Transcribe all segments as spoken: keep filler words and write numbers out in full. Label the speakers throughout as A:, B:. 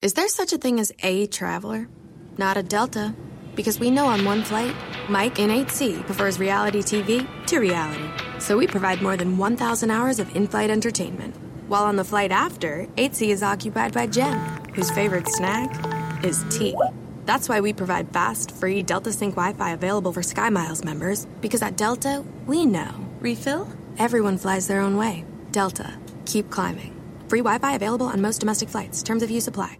A: Is there such a thing as a traveler? Not a Delta. Because we know on one flight, Mike in eight C prefers reality T V to reality. So we provide more than one thousand hours of in-flight entertainment. While on the flight after, eight C is occupied by Jen, whose favorite snack is tea. That's why we provide fast, free Delta Sync Wi-Fi available for SkyMiles members. Because at Delta, we know. Refill? Everyone flies their own way. Delta. Keep climbing. Free Wi-Fi available on most domestic flights. Terms of use apply.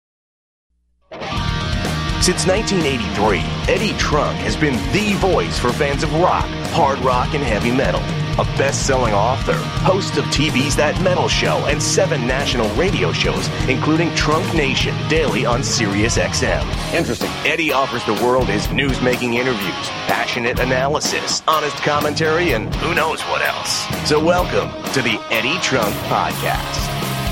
B: Since nineteen eighty-three, Eddie Trunk has been the voice for fans of rock, hard rock, and heavy metal. A best-selling author, host of T V's That Metal Show and seven national radio shows, including Trunk Nation, daily on Sirius X M.
C: Interesting.
B: Eddie offers the world his news-making interviews, passionate analysis, honest commentary, and who knows what else. So welcome to the Eddie Trunk Podcast.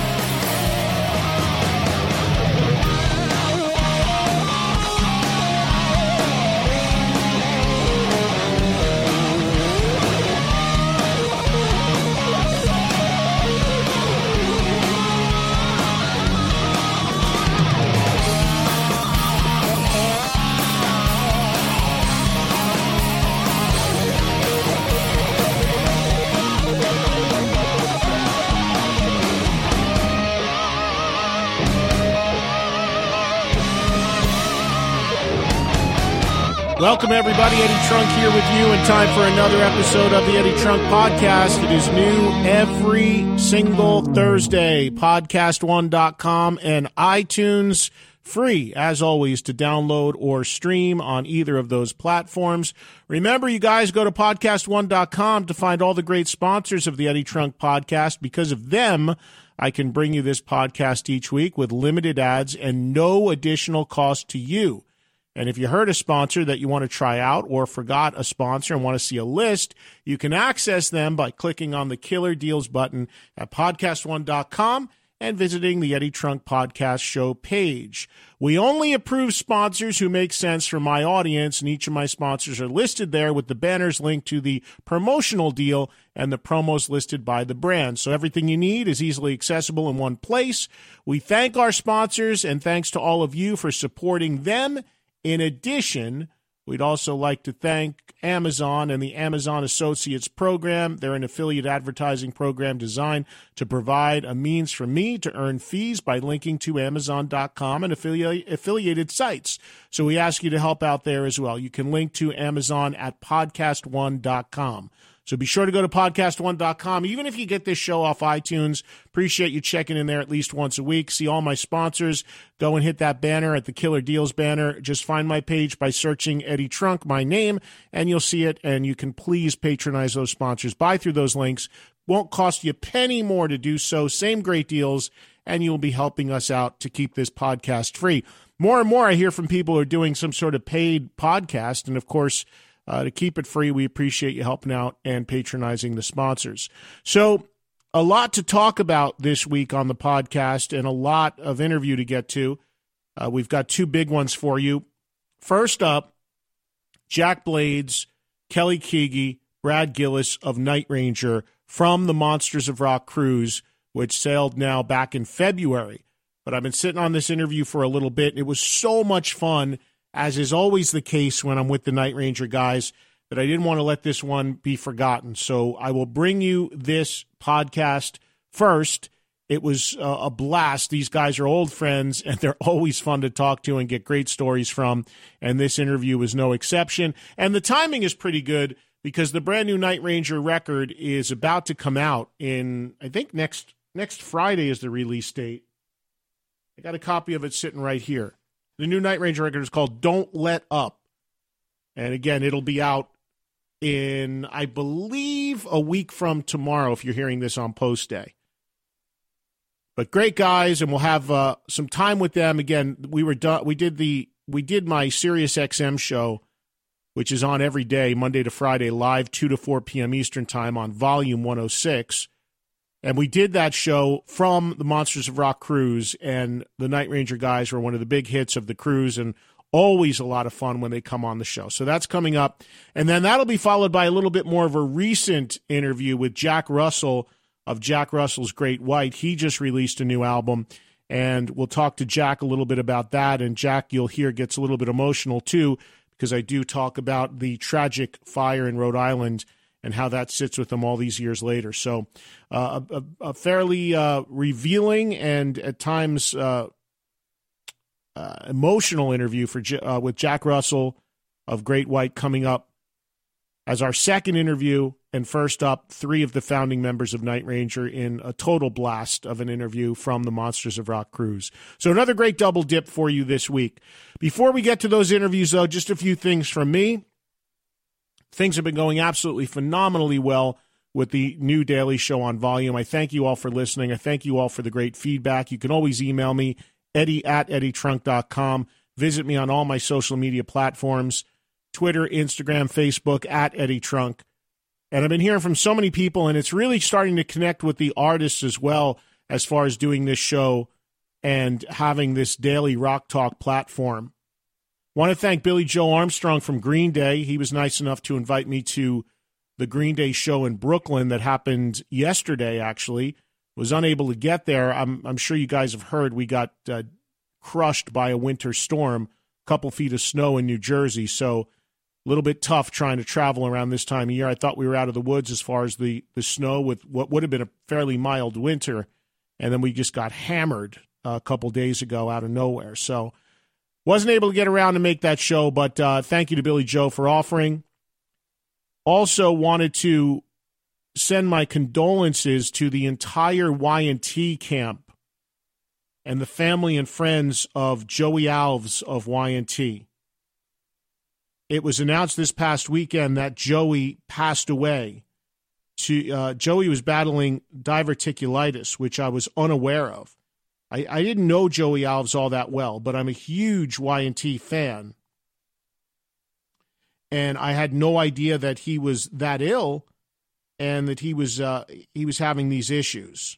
D: Welcome, everybody. Eddie Trunk here with you in time for another episode of the Eddie Trunk Podcast. It is new every single Thursday. podcast one dot com and iTunes. Free, as always, to download or stream on either of those platforms. Remember, you guys, go to podcast one dot com to find all the great sponsors of the Eddie Trunk Podcast. Because of them, I can bring you this podcast each week with limited ads and no additional cost to you. And if you heard a sponsor that you want to try out or forgot a sponsor and want to see a list, you can access them by clicking on the Killer Deals button at podcast one dot com and visiting the Eddie Trunk Podcast Show page. We only approve sponsors who make sense for my audience, and each of my sponsors are listed there with the banners linked to the promotional deal and the promos listed by the brand. So everything you need is easily accessible in one place. We thank our sponsors, and thanks to all of you for supporting them. In addition, we'd also like to thank Amazon and the Amazon Associates Program. They're an affiliate advertising program designed to provide a means for me to earn fees by linking to amazon dot com and affiliate, affiliated sites. So we ask you to help out there as well. You can link to Amazon at podcast one dot com. So be sure to go to podcast one dot com. Even if you get this show off iTunes, appreciate you checking in there at least once a week. See all my sponsors. Go and hit that banner at the Killer Deals banner. Just find my page by searching Eddie Trunk, my name, and you'll see it. And you can please patronize those sponsors. Buy through those links. Won't cost you a penny more to do so. Same great deals, and you'll be helping us out to keep this podcast free. More and more I hear from people who are doing some sort of paid podcast, and of course, Uh, to keep it free, we appreciate you helping out and patronizing the sponsors. So a lot to talk about this week on the podcast and a lot of interview to get to. Uh, we've got two big ones for you. First up, Jack Blades, Kelly Keagy, Brad Gillis of Night Ranger from the Monsters of Rock cruise, which sailed now back in February. But I've been sitting on this interview for a little bit, and it was so much fun, as is always the case when I'm with the Night Ranger guys, that I didn't want to let this one be forgotten. So I will bring you this podcast first. It was uh, a blast. These guys are old friends, and they're always fun to talk to and get great stories from, and this interview was no exception. And the timing is pretty good because the brand new Night Ranger record is about to come out in, I think, next next Friday is the release date. I got a copy of it sitting right here. The new Night Ranger record is called Don't Let Up. And again, it'll be out in, I believe, a week from tomorrow if you're hearing this on post day. But great guys, and we'll have uh, some time with them. Again, we were done. We did the we did my Sirius X M show, which is on every day, Monday to Friday, live two to four p.m. Eastern time on Volume one oh six. And we did that show from the Monsters of Rock cruise, and the Night Ranger guys were one of the big hits of the cruise, and always a lot of fun when they come on the show. So that's coming up. And then that'll be followed by a little bit more of a recent interview with Jack Russell of Jack Russell's Great White. He just released a new album, And we'll talk to Jack a little bit about that. And Jack, you'll hear, gets a little bit emotional, too, because I do talk about the tragic fire in Rhode Island and how that sits with him all these years later. So uh, a, a fairly uh, revealing and at times uh, uh, emotional interview for uh, with Jack Russell of Great White coming up as our second interview. And first up, three of the founding members of Night Ranger in a total blast of an interview from the Monsters of Rock cruise. So another great double dip for you this week. Before we get to those interviews, though, just a few things from me. Things have been going absolutely phenomenally well with the new Daily Show on Volume. I thank you all for listening. I thank you all for the great feedback. You can always email me, Eddie at Eddie Trunk dot com. Visit me on all my social media platforms, Twitter, Instagram, Facebook, at Eddie Trunk. And I've been hearing from so many people, and it's really starting to connect with the artists as well as far as doing this show and having this daily rock talk platform. Want to thank Billy Joe Armstrong from Green Day. He was nice enough to invite me to the Green Day show in Brooklyn that happened yesterday, actually. Was unable to get there. I'm, I'm sure you guys have heard we got uh, crushed by a winter storm, a couple feet of snow in New Jersey, so a little bit tough trying to travel around this time of year. I thought we were out of the woods as far as the, the snow with what would have been a fairly mild winter, and then we just got hammered a couple days ago out of nowhere. So wasn't able to get around to make that show, but uh, thank you to Billy Joe for offering. Also wanted to send my condolences to the entire Y and T camp and the family and friends of Joey Alves of Y and T. It was announced this past weekend that Joey passed away. To, uh, Joey was battling diverticulitis, which I was unaware of. I, I didn't know Joey Alves all that well, but I'm a huge Y and T fan. And I had no idea that he was that ill and that he was uh, he was having these issues.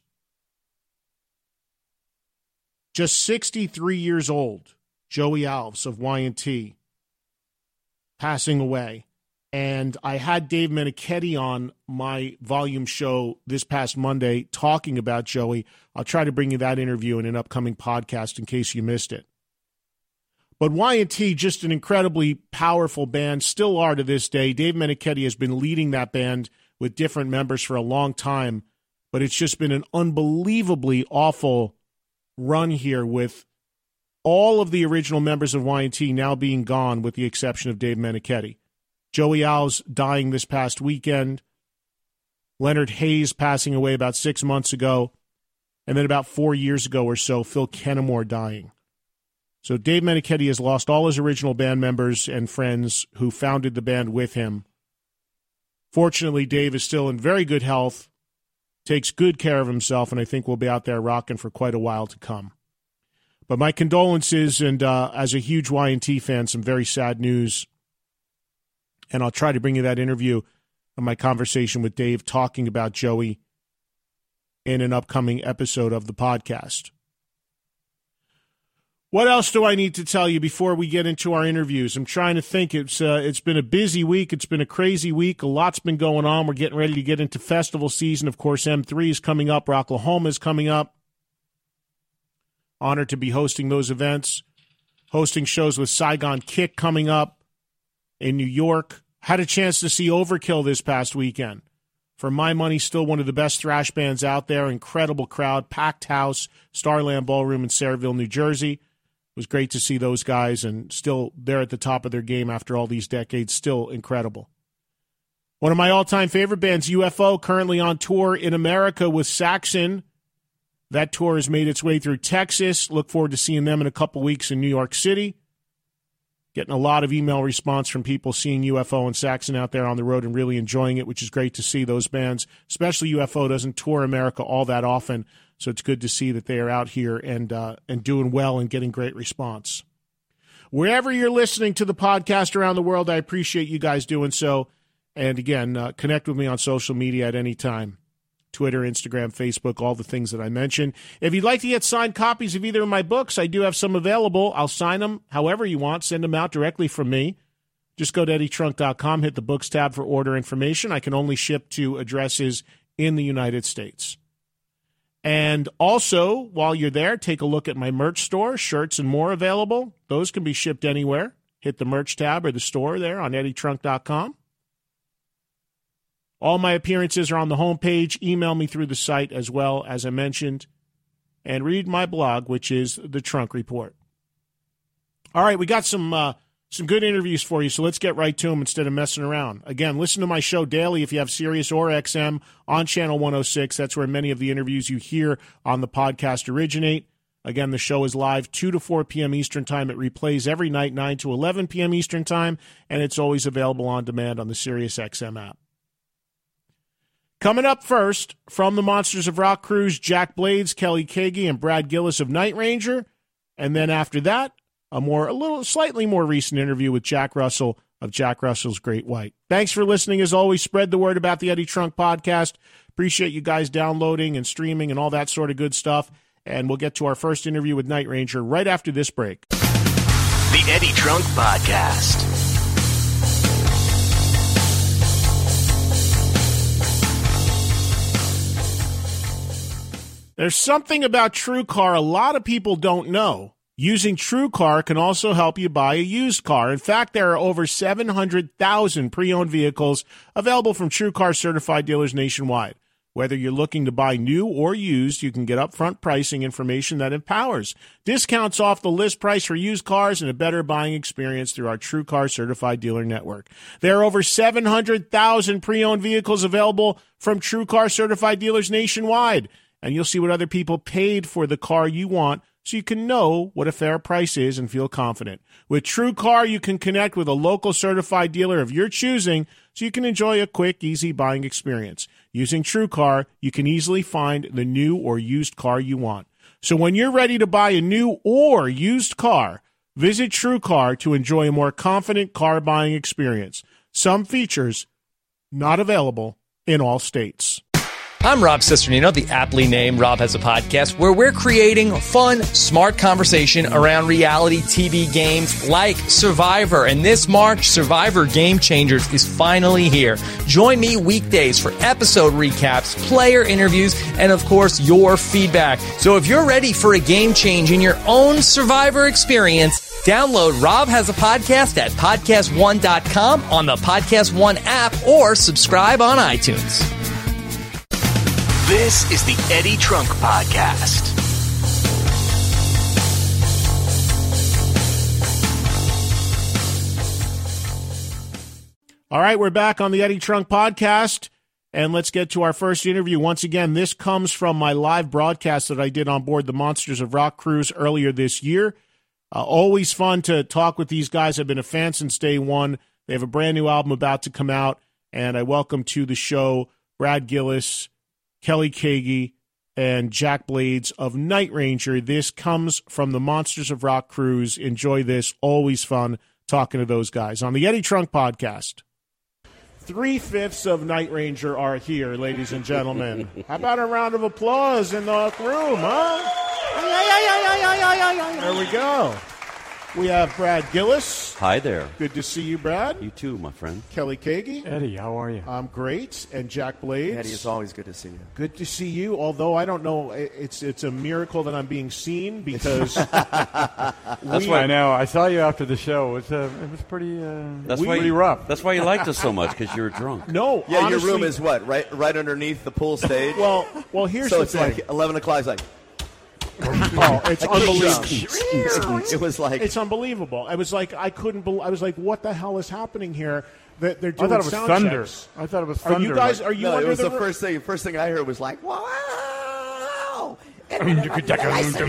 D: Just sixty-three years old, Joey Alves of Y and T. Passing away. And I had Dave Meniketti on my Volume show this past Monday talking about Joey. I'll try to bring you that interview in an upcoming podcast in case you missed it. But Y and T, just an incredibly powerful band, still are to this day. Dave Meniketti has been leading that band with different members for a long time, but it's just been an unbelievably awful run here with all of the original members of Y and T now being gone with the exception of Dave Meniketti. Joey Alves dying this past weekend. Leonard Hayes passing away about six months ago. And then about four years ago or so, Phil Kennemore dying. So Dave Meniketti has lost all his original band members and friends who founded the band with him. Fortunately, Dave is still in very good health, takes good care of himself, and I think we'll be out there rocking for quite a while to come. But my condolences, and uh, as a huge Y and T fan, some very sad news. And I'll try to bring you that interview of my conversation with Dave talking about Joey in an upcoming episode of the podcast. What else do I need to tell you before we get into our interviews? I'm trying to think. It's uh, it's been a busy week. It's been a crazy week. A lot's been going on. We're getting ready to get into festival season. Of course, M three is coming up. Rocklahoma is coming up. Honored to be hosting those events. Hosting shows with Saigon Kick coming up in New York. Had a chance to see Overkill this past weekend. For my money, still one of the best thrash bands out there. Incredible crowd. Packed house. Starland Ballroom in Sayreville, New Jersey. It was great to see those guys, and still they're at the top of their game after all these decades. Still incredible. One of my all-time favorite bands, U F O, currently on tour in America with Saxon. That tour has made its way through Texas. Look forward to seeing them in a couple weeks in New York City. Getting a lot of email response from people seeing U F O and Saxon out there on the road and really enjoying it, which is great to see. Those bands, especially U F O, doesn't tour America all that often, so it's good to see that they are out here and uh, and doing well and getting great response. Wherever you're listening to the podcast around the world, I appreciate you guys doing so. And again, uh, connect with me on social media at any time. Twitter, Instagram, Facebook, all the things that I mentioned. If you'd like to get signed copies of either of my books, I do have some available. I'll sign them however you want. Send them out directly from me. Just go to Eddie Trunk dot com, hit the books tab for order information. I can only ship to addresses in the United States. And also, while you're there, take a look at my merch store, shirts and more available. Those can be shipped anywhere. Hit the merch tab or the store there on eddie trunk dot com. All my appearances are on the homepage. Email me through the site as well, as I mentioned. And read my blog, which is The Trunk Report. All right, we got some uh, some good interviews for you, so let's get right to them instead of messing around. Again, listen to my show daily if you have Sirius or X M on Channel one oh six. That's where many of the interviews you hear on the podcast originate. Again, the show is live two to four p.m. Eastern Time. It replays every night, nine to eleven p.m. Eastern Time, and it's always available on demand on the Sirius X M app. Coming up first, from the Monsters of Rock Cruise, Jack Blades, Kelly Kagi, and Brad Gillis of Night Ranger. And then after that, a more, a little, slightly more recent interview with Jack Russell of Jack Russell's Great White. Thanks for listening. As always, spread the word about the Eddie Trunk Podcast. Appreciate you guys downloading and streaming and all that sort of good stuff. And we'll get to our first interview with Night Ranger right after this break.
B: The Eddie Trunk Podcast.
D: There's something about TrueCar a lot of people don't know. Using TrueCar can also help you buy a used car. In fact, there are over seven hundred thousand pre-owned vehicles available from TrueCar certified dealers nationwide. Whether you're looking to buy new or used, you can get upfront pricing information that empowers. Discounts off the list price for used cars and a better buying experience through our TrueCar certified dealer network. There are over seven hundred thousand pre-owned vehicles available from TrueCar certified dealers nationwide. And you'll see what other people paid for the car you want, so you can know what a fair price is and feel confident. With TrueCar, you can connect with a local certified dealer of your choosing, so you can enjoy a quick, easy buying experience. Using TrueCar, you can easily find the new or used car you want. So when you're ready to buy a new or used car, visit TrueCar to enjoy a more confident car buying experience. Some features not available in all states.
C: I'm Rob Cisternino, the aptly named Rob Has a Podcast, where we're creating fun, smart conversation around reality T V games like Survivor. And this March, Survivor Game Changers is finally here. Join me weekdays for episode recaps, player interviews, and of course, your feedback. So if you're ready for a game change in your own Survivor experience, download Rob Has a Podcast at podcast one dot com on the Podcast One app or subscribe on iTunes.
B: This is the Eddie Trunk Podcast.
D: All right, we're back on the Eddie Trunk Podcast, and let's get to our first interview. Once again, this comes from my live broadcast that I did on board the Monsters of Rock cruise earlier this year. Uh, always fun to talk with these guys. I've been a fan since day one. They have a brand new album about to come out, and I welcome to the show Brad Gillis, Kelly Kagi, and Jack Blades of Night Ranger. This comes from the Monsters of Rock cruise. Enjoy this. Always fun talking to those guys on the Eddie Trunk Podcast. Three-fifths of Night Ranger are here, ladies and gentlemen. How about a round of applause in the room, huh? There we go. We have Brad Gillis.
E: Hi there.
D: Good to see you, Brad.
E: You too, my friend.
D: Kelly Kagi.
F: Eddie, how are you?
D: I'm great. And Jack Blades.
G: Eddie, it's always good to see you.
D: Good to see you, although I don't know, it's it's a miracle that I'm being seen because
F: That's
D: we,
F: why I know. I saw you after the show. It was, uh, it was pretty, uh,
E: That's
F: we,
E: why
F: pretty
E: you,
F: rough.
E: That's why you liked us so much, because you were drunk.
D: No,
G: Yeah,
D: honestly,
G: your room is what? Right right underneath the pool stage?
D: Well, well, here's
G: so
D: the
G: it's
D: thing.
G: like eleven o'clock. It's like,
D: oh, it's unbelievable.
G: it was like,
D: It's unbelievable. I was like, I couldn't believe. I was like, what the hell is happening here? That they're
F: I
D: doing
F: thought it was
D: sound
F: thunder.
D: checks.
F: I thought it was
D: Are
F: thunder.
D: you guys?
F: like-
D: Are you
G: no,
D: under
G: it was the
D: roof?
G: first thing. First thing I heard was like, wow. And
F: It's
G: like,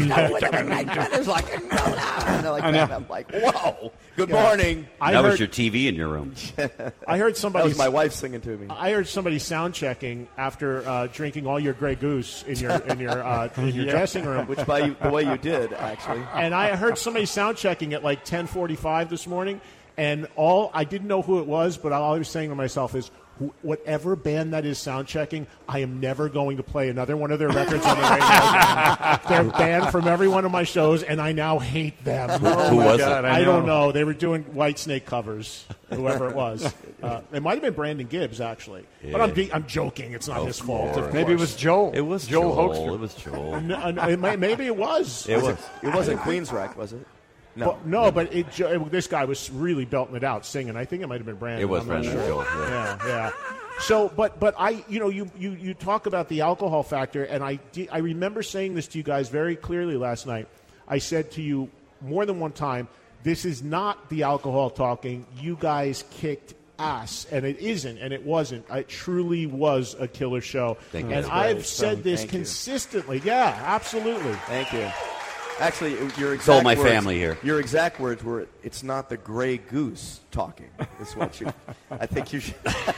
G: and they're like,
F: I know.
G: that. I'm like, whoa, good morning.
D: I
E: that
D: heard,
E: was your T V in your room.
D: I heard
G: That
D: somebody.
G: was my wife singing to me.
D: I heard somebody sound checking after uh, drinking all your Grey Goose in your in your uh, in your
F: Yeah.
D: dressing room.
G: Which, by you, the way you did, actually.
D: And I heard somebody sound checking at like ten forty-five this morning, and all I didn't know who it was, but all I was saying to myself is, wh- whatever band that is sound checking, I am never going to play another one of their records on the radio again. They're banned from every one of my shows, and I now hate them.
E: Who was
F: God,
E: it?
F: I
D: I, don't
F: know.
D: know. They were doing Whitesnake covers, whoever it was. Uh, it might have been Brandon Gibbs, actually. But I'm, I'm joking. It's not
E: Of
D: his fault.
E: course.
D: Of
F: Maybe it
D: course.
F: was Joel.
E: It was
F: Joel
E: Joel.
F: Hoekstra.
E: It was Joel.
D: No, no, it may, maybe it was.
E: It was.
G: It wasn't Queensryche, was it? No.
D: But, no, but it, jo- it, this guy was really belting it out, singing. I think it might have been Brandon.
E: It was
D: I'm not
E: Brandon
D: sure.
E: Joel, yeah.
D: yeah, yeah. So, but but I, you know, you, you, you talk about the alcohol factor, and I de- I remember saying this to you guys very clearly last night. I said to you more than one time, this is not the alcohol talking. You guys kicked ass, and it isn't, and it wasn't. It truly was a killer show.
E: Thank you.
D: and
E: That's
D: I've
G: great.
D: said this
G: Thank you.
D: consistently. Yeah, absolutely.
G: Thank you. Actually, your exact
E: Told my
G: words,
E: family here.
G: Your exact words were, "It's not the gray goose talking." Is what you. I think you should.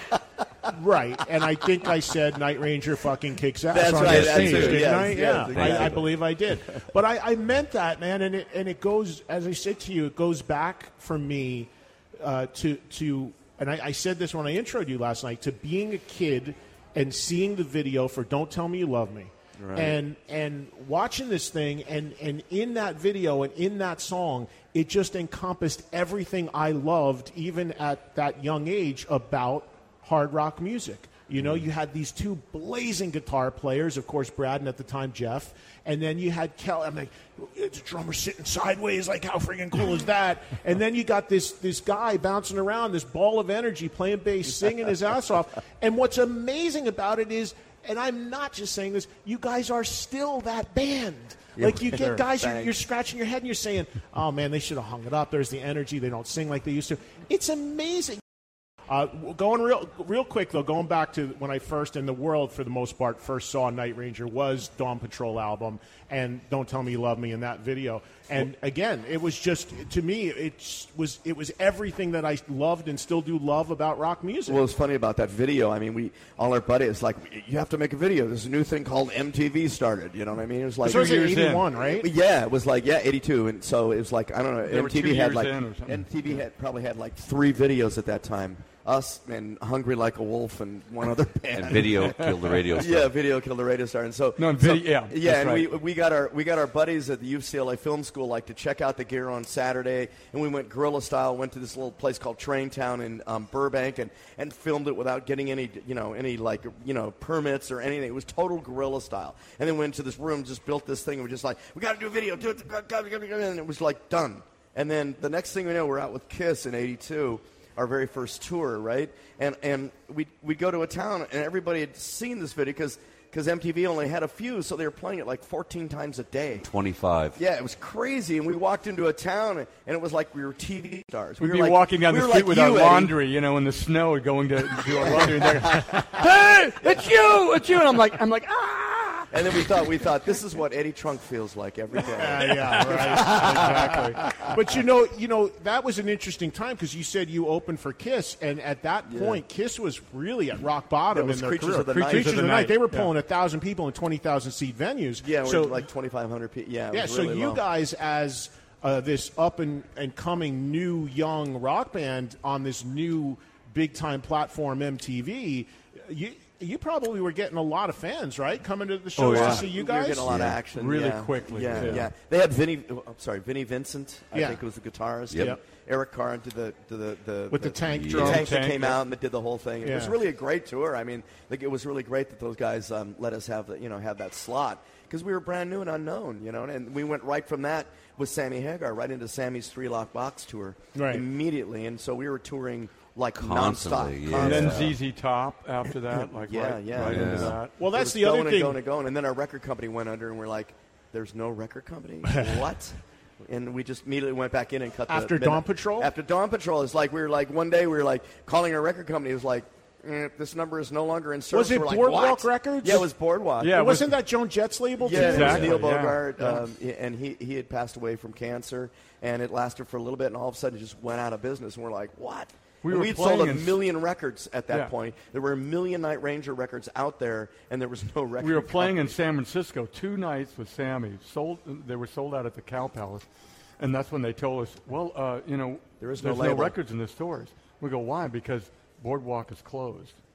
D: Right, and I think I said Night Ranger fucking kicks ass
G: That's
D: on
G: right,
D: the
G: that's
D: stage,
G: it,
D: didn't
G: yes,
D: I?
G: yes,
D: yeah,
G: exactly.
D: I, I believe I did. But I, I meant that, man, and it and it goes, as I said to you, it goes back for me uh, to to, and I, I said this when I introed you last night, to being a kid and seeing the video for "Don't Tell Me You Love Me."
G: Right.
D: And and watching this thing, and, and in that video and in that song, it just encompassed everything I loved, even at that young age, about hard rock music. You know, you had these two blazing guitar players, of course, Brad and at the time Jeff, and then you had Kel. I'm like, it's a drummer sitting sideways. Like, how freaking cool is that? And then you got this this guy bouncing around, this ball of energy, playing bass, singing his ass off. And what's amazing about it is, and I'm not just saying this, you guys are still that band. Like, you get guys, you're, you're scratching your head and you're saying, oh, man, they should have hung it up. There's the energy. They don't sing like they used to. It's amazing. Uh, going real real quick, though, going back to when I first, in the world for the most part, first saw Night Ranger was Dawn Patrol album and Don't Tell Me You Love Me in that video. And again, it was just, to me, it was it was everything that I loved and still do love about rock music.
G: Well, it's funny about that video. I mean, we all our buddies like, you have to make a video. There's a new thing called M T V started. You know what I mean? It was like
D: This was in
F: years in.
D: eighty-one, right?
G: Yeah, it was like yeah, eighty-two, and so it was like I don't know.
F: They were
G: M T V
F: two
G: had
F: years
G: like
F: in or something.
G: M T V had probably had like three videos at that time. Us and Hungry Like a Wolf and one other band.
E: And video killed the radio star.
G: Yeah, video killed the radio star, and so
F: No, and
G: so-
F: video- yeah,
G: yeah,
F: that's
G: and
F: right.
G: we we got our we got our buddies at the U C L A Film School like to check out the gear on Saturday, and we went guerrilla style. Went to this little place called Train Town in um, Burbank, and, and filmed it without getting any you know any like you know permits or anything. It was total guerrilla style, and then went into this room, just built this thing, and we're just like, we got to do a video, do it, and it was like done. And then the next thing we know, we're out with Kiss in eighty-two. Our very first tour, right? And and we we go to a town, and everybody had seen this video because because M T V only had a few, so they were playing it like fourteen times a day.
E: twenty-five.
G: Yeah, it was crazy. And we walked into a town, and it was like we were T V stars. We
F: We'd
G: were
F: be
G: like,
F: walking down
G: we
F: the
G: were
F: street
G: like
F: with
G: you,
F: our
G: Eddie.
F: laundry, you know, in the snow, going to do our laundry. And they're like, hey, it's you, it's you. And I'm like, I'm like, ah.
G: And then we thought we thought this is what Eddie Trunk feels like every day.
D: Yeah, yeah, right, exactly. But you know, you know that was an interesting time because you said you opened for Kiss, and at that point, Kiss was really at rock bottom
G: It was
D: in their
G: Creatures
D: career.
G: of the
D: Cre-
G: Night.
D: Creatures of the Night. They were
F: Yeah.
D: pulling a thousand people in twenty thousand seat venues.
G: Yeah, we're
D: so
G: like twenty-five hundred people. Yeah, it
D: yeah.
G: was
D: So
G: really
D: you
G: low.
D: guys, as uh, this up and, and coming new young rock band on this new big time platform, M T V, you. You probably were getting a lot of fans, right? Coming to the shows
F: yeah.
D: to see you
G: We
D: guys.
G: were getting a lot
E: Yeah.
G: of action
F: Really
G: yeah.
F: quickly,
G: Yeah,
F: yeah.
G: yeah, They had Vinny. oh, I'm sorry, Vinny Vincent. I
D: Yeah.
G: think was the guitarist.
E: Yep.
G: Yep. Eric Carr did the did the, the
D: With the tank
G: the
D: drum.
G: tank that
F: Tank,
G: came
F: yeah.
G: out and that did the whole thing. It
D: Yeah.
G: was really a great tour. I mean, like it was really great that those guys um, let us have the, you know have that slot because we were brand new and unknown, you know. And we went right from that with Sammy Hagar right into Sammy's Three Lock Box tour
D: Right.
G: immediately, and so we were touring like
E: Constantly,
G: nonstop.
E: yeah.
F: And then
G: Constantly.
F: Z Z Top after that, like
G: Yeah,
F: right,
G: yeah.
F: right
E: Yeah.
F: into that.
D: Well,
G: It
D: that's
G: was
D: the
G: going
D: other
G: and
D: thing.
G: going and going, and then our record company went under, and we're like, "There's no record company? What?" And we just immediately went back in and cut the
D: After
G: midnight-
D: Dawn Patrol?
G: After Dawn Patrol, it's like we were like one day we were like calling our record company. It was like, eh, "This number is no longer in service."
D: Was it
G: We're like,
D: Boardwalk
G: "What?"
D: Records?
G: Yeah, it was Boardwalk.
F: Yeah, it was-
D: Wasn't that Joan Jett's label?
G: Yeah,
D: too?
F: Exactly,
G: it was Neil
F: yeah.
G: Bogart,
F: Yeah.
G: um, and he he had passed away from cancer, and it lasted for a little bit, and all of a sudden it just went out of business, and we're like, "What?"
F: We
G: And
F: were
G: we'd sold a
F: playing in-
G: million records at that
F: Yeah.
G: point. There were a million Night Ranger records out there, and there was no record.
F: We were playing in
G: company.
F: San Francisco two nights with Sammy. Sold, they were sold out at the Cow Palace, and that's when they told us, "Well, uh, you know,
G: There is no
F: there's no
G: label."
F: records in the stores." We go, "Why?" Because Boardwalk is closed.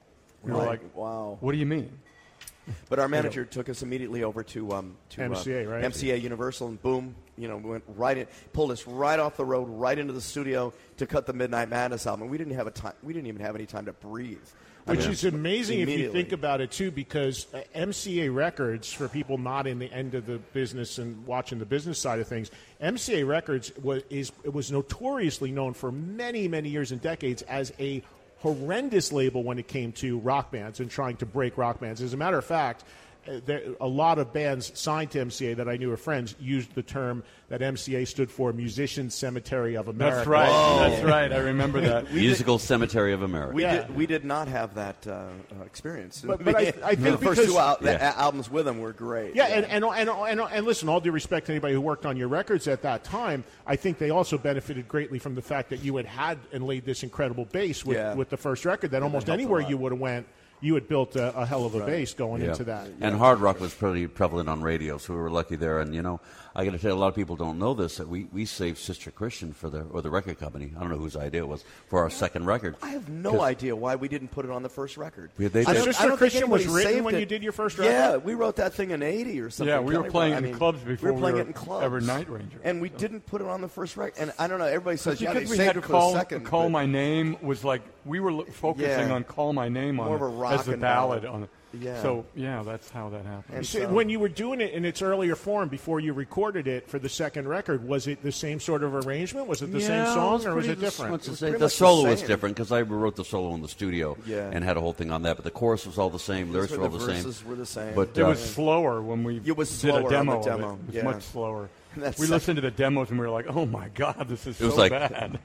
F: We were
G: Right.
F: like,
G: wow.
F: What do you mean?
G: But our manager took us immediately over to um, to
D: M C A,
G: uh,
D: right?
G: M C A Universal, and boom, you know, we went right in, pulled us right off the road, right into the studio to cut the Midnight Madness album. We didn't have a time. We didn't even have any time to breathe. I
D: Which
G: mean,
D: is amazing if you
G: immediately.
D: think about it, too, because uh, M C A Records, for people not in the end of the business and watching the business side of things, M C A Records was, is, was notoriously known for many, many years and decades as a horrendous label when it came to rock bands and trying to break rock bands. As a matter of fact, uh, there, a lot of bands signed to M C A that I knew were friends used the term that M C A stood for Musician Cemetery of America.
F: That's right. Whoa. That's right. I remember that.
E: Musical Cemetery of America.
G: We
D: Yeah.
G: did. We did not have that uh, uh, experience.
D: But- but I- I think
G: the first
D: because-
G: two al- the
E: Yeah.
G: a- albums with them were great.
D: Yeah, and, and, and, and, and listen, all due respect to anybody who worked on your records at that time, I think they also benefited greatly from the fact that you had had and laid this incredible base with,
G: Yeah.
D: with the first record that almost
G: helped a
D: anywhere
G: lot.
D: you would have went, you had built a, a hell of a base going
E: Yeah.
D: into that.
E: And hard rock was pretty prevalent on radio, so we were lucky there. And, you know, I got to tell you, a lot of people don't know this, that we, we saved Sister Christian for the, or the record company, I don't know whose idea it was, for our second record.
G: I have no
E: 'Cause
G: idea why we didn't put it on the first record.
E: Yeah, they
G: I
E: did.
G: don't-
D: Sister
G: I don't think
D: Christian was
G: anybody
D: written
G: saved
D: when
G: it.
D: you did your first
G: Yeah,
D: record?
G: we wrote that thing in eighty or something.
F: Yeah, we were
G: Can't
F: playing
G: remember.
F: in
G: I mean,
F: clubs before
G: we were playing
F: we
G: it
F: were
G: in clubs.
F: ever Night Ranger.
G: And we didn't put it on the first record. And I don't know, everybody says, yeah, they
F: Because we
G: saved
F: had
G: it for
F: call,
G: the second.
F: call
G: but-
F: My Name was like, we were lo- focusing
G: Yeah.
F: on Call My Name on
G: More of a
F: it
G: rock
F: as the
G: and
F: ballad
G: ballad.
F: on it.
G: Yeah.
F: So, yeah, that's how that happened.
G: And
D: So
G: so-
D: when you were doing it in its earlier form before you recorded it for the second record, was it the same sort of arrangement? Was it the same
E: Yeah,
D: song,
E: it's
D: or was
E: pretty
D: it different?
E: what's to
G: was
E: say,
G: pretty
E: the
G: much the
E: solo was
G: same.
E: different because I wrote the solo in the studio
G: Yeah.
E: and had a whole thing on that, but the chorus was all the same, lyrics
G: were
E: were all
G: the
E: the same.
G: verses were the same.
E: But
F: It
E: uh,
F: was slower when we
G: It was
F: did
G: slower
F: a
G: on
F: demo.
G: the
F: of
G: demo,
F: It. It was
G: yeah.
F: much slower.
G: That's
F: we
G: so-
F: listened to the demos and we were like, "Oh my God, this is
E: It was
F: so
E: like-
F: bad."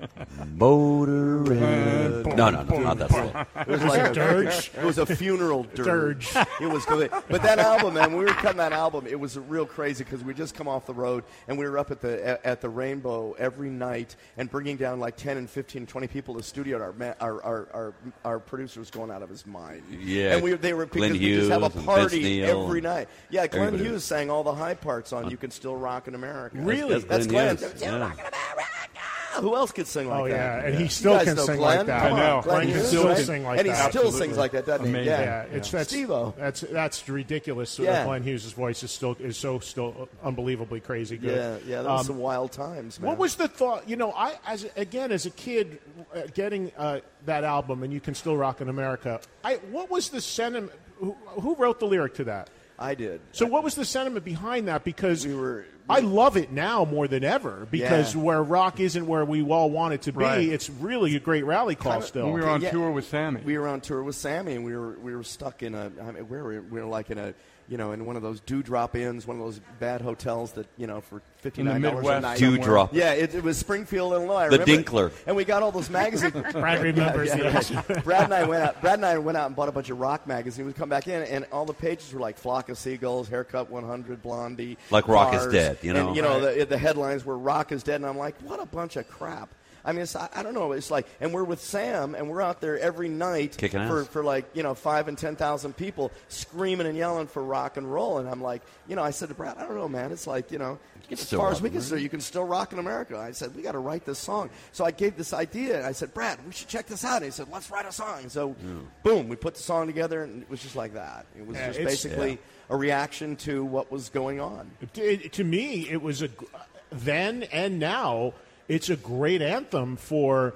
E: Motorhead. No, no, no, not that slow.
G: It was like a
D: Dirge.
G: It was a funeral dirge.
D: Dirge.
G: It was good. But that album, man, when we were cutting that album, it was real crazy because we just come off the road and we were up at the at, at the Rainbow every night and bringing down like ten and fifteen, twenty people to the studio. And our ma- our our our, our producer was going out of his mind.
E: Yeah,
G: and we they were because
E: Glenn
G: we just have
E: Hughes
G: a
E: and
G: party
E: Vince Neil
G: every
E: and
G: night. Yeah, Glenn
E: everybody.
G: Hughes sang all the high parts on "You Can Still Rock in America."
D: Really?
G: That's,
E: Glenn
G: Glenn.
E: Hughes,
G: Still
E: yeah.
G: Rockin' America. Who else could sing like
D: Oh,
G: that?
D: yeah, and he still
G: You guys
D: can
G: know
D: sing
G: Glenn?
D: like that.
G: Come
F: I know.
G: on, Glenn
F: Glenn can
G: Hughes,
D: still
G: right?
D: sing like
G: and he
D: that.
G: still
F: Absolutely.
G: sings like that, doesn't he?
F: Amazing.
G: Yeah.
D: Yeah, it's that's
G: Steve-O.
D: that's that's ridiculous. So
G: Yeah.
D: that Glenn Hughes' voice is still is so still unbelievably crazy good.
G: Yeah, yeah, that was
D: Um,
G: some wild times, man.
D: What was the thought? You know, I as again as a kid uh, getting uh, that album, and You Can Still Rock in America. I what was the sentiment? Who, who wrote the lyric to that?
G: I did.
D: So what was the sentiment behind that? Because
G: We were-
D: I love it now more than ever because
G: Yeah.
D: where rock isn't where we all want it to be,
F: Right.
D: it's really a great rally call
G: Kinda-
D: still.
F: When we were on
G: Yeah.
F: tour with Sammy.
G: We were on tour with Sammy, and we were we were stuck in a. I mean, where were we? We were like in a, you know, in one of those dewdrop inns, one of those bad hotels that you know for fifty nine dollars a
F: Midwest
G: night.
F: somewhere.
E: Dewdrop.
G: Yeah, it, it was Springfield, Illinois. I
E: The
G: remember it.
E: Dinkler.
G: And we got all those magazines.
D: Brad remembers
G: Yeah, yeah,
D: this.
G: yeah. Brad and I went out. Brad and I went out and bought a bunch of rock magazines. We'd come back in, and all the pages were like "Flock of Seagulls," "Haircut one hundred," "Blondie,"
E: Like Rock is
G: Cars,
E: Dead, you know?
G: And, you know,
E: Right.
G: the, the headlines were "Rock is Dead," and I'm like, what a bunch of crap. I mean, it's, I, I don't know. It's like, and we're with Sam, and we're out there every night
E: Kicking
G: for,
E: ass.
G: for like you know five and ten thousand people screaming and yelling for rock and roll. And I'm like, you know, I said to Brad, I don't know, man. It's like you know, as
E: still
G: far
E: rock
G: as we
E: in
G: can see, you can still rock in America. I said, we got to write this song. So I gave this idea, and I said, Brad, we should check this out. And he said, let's write a song. So, boom, we put the song together, and it was just like that. It was
D: Yeah,
G: just
D: it's-
G: basically a reaction to what was going on.
D: to, to me, it was a then and now. It's a great anthem for.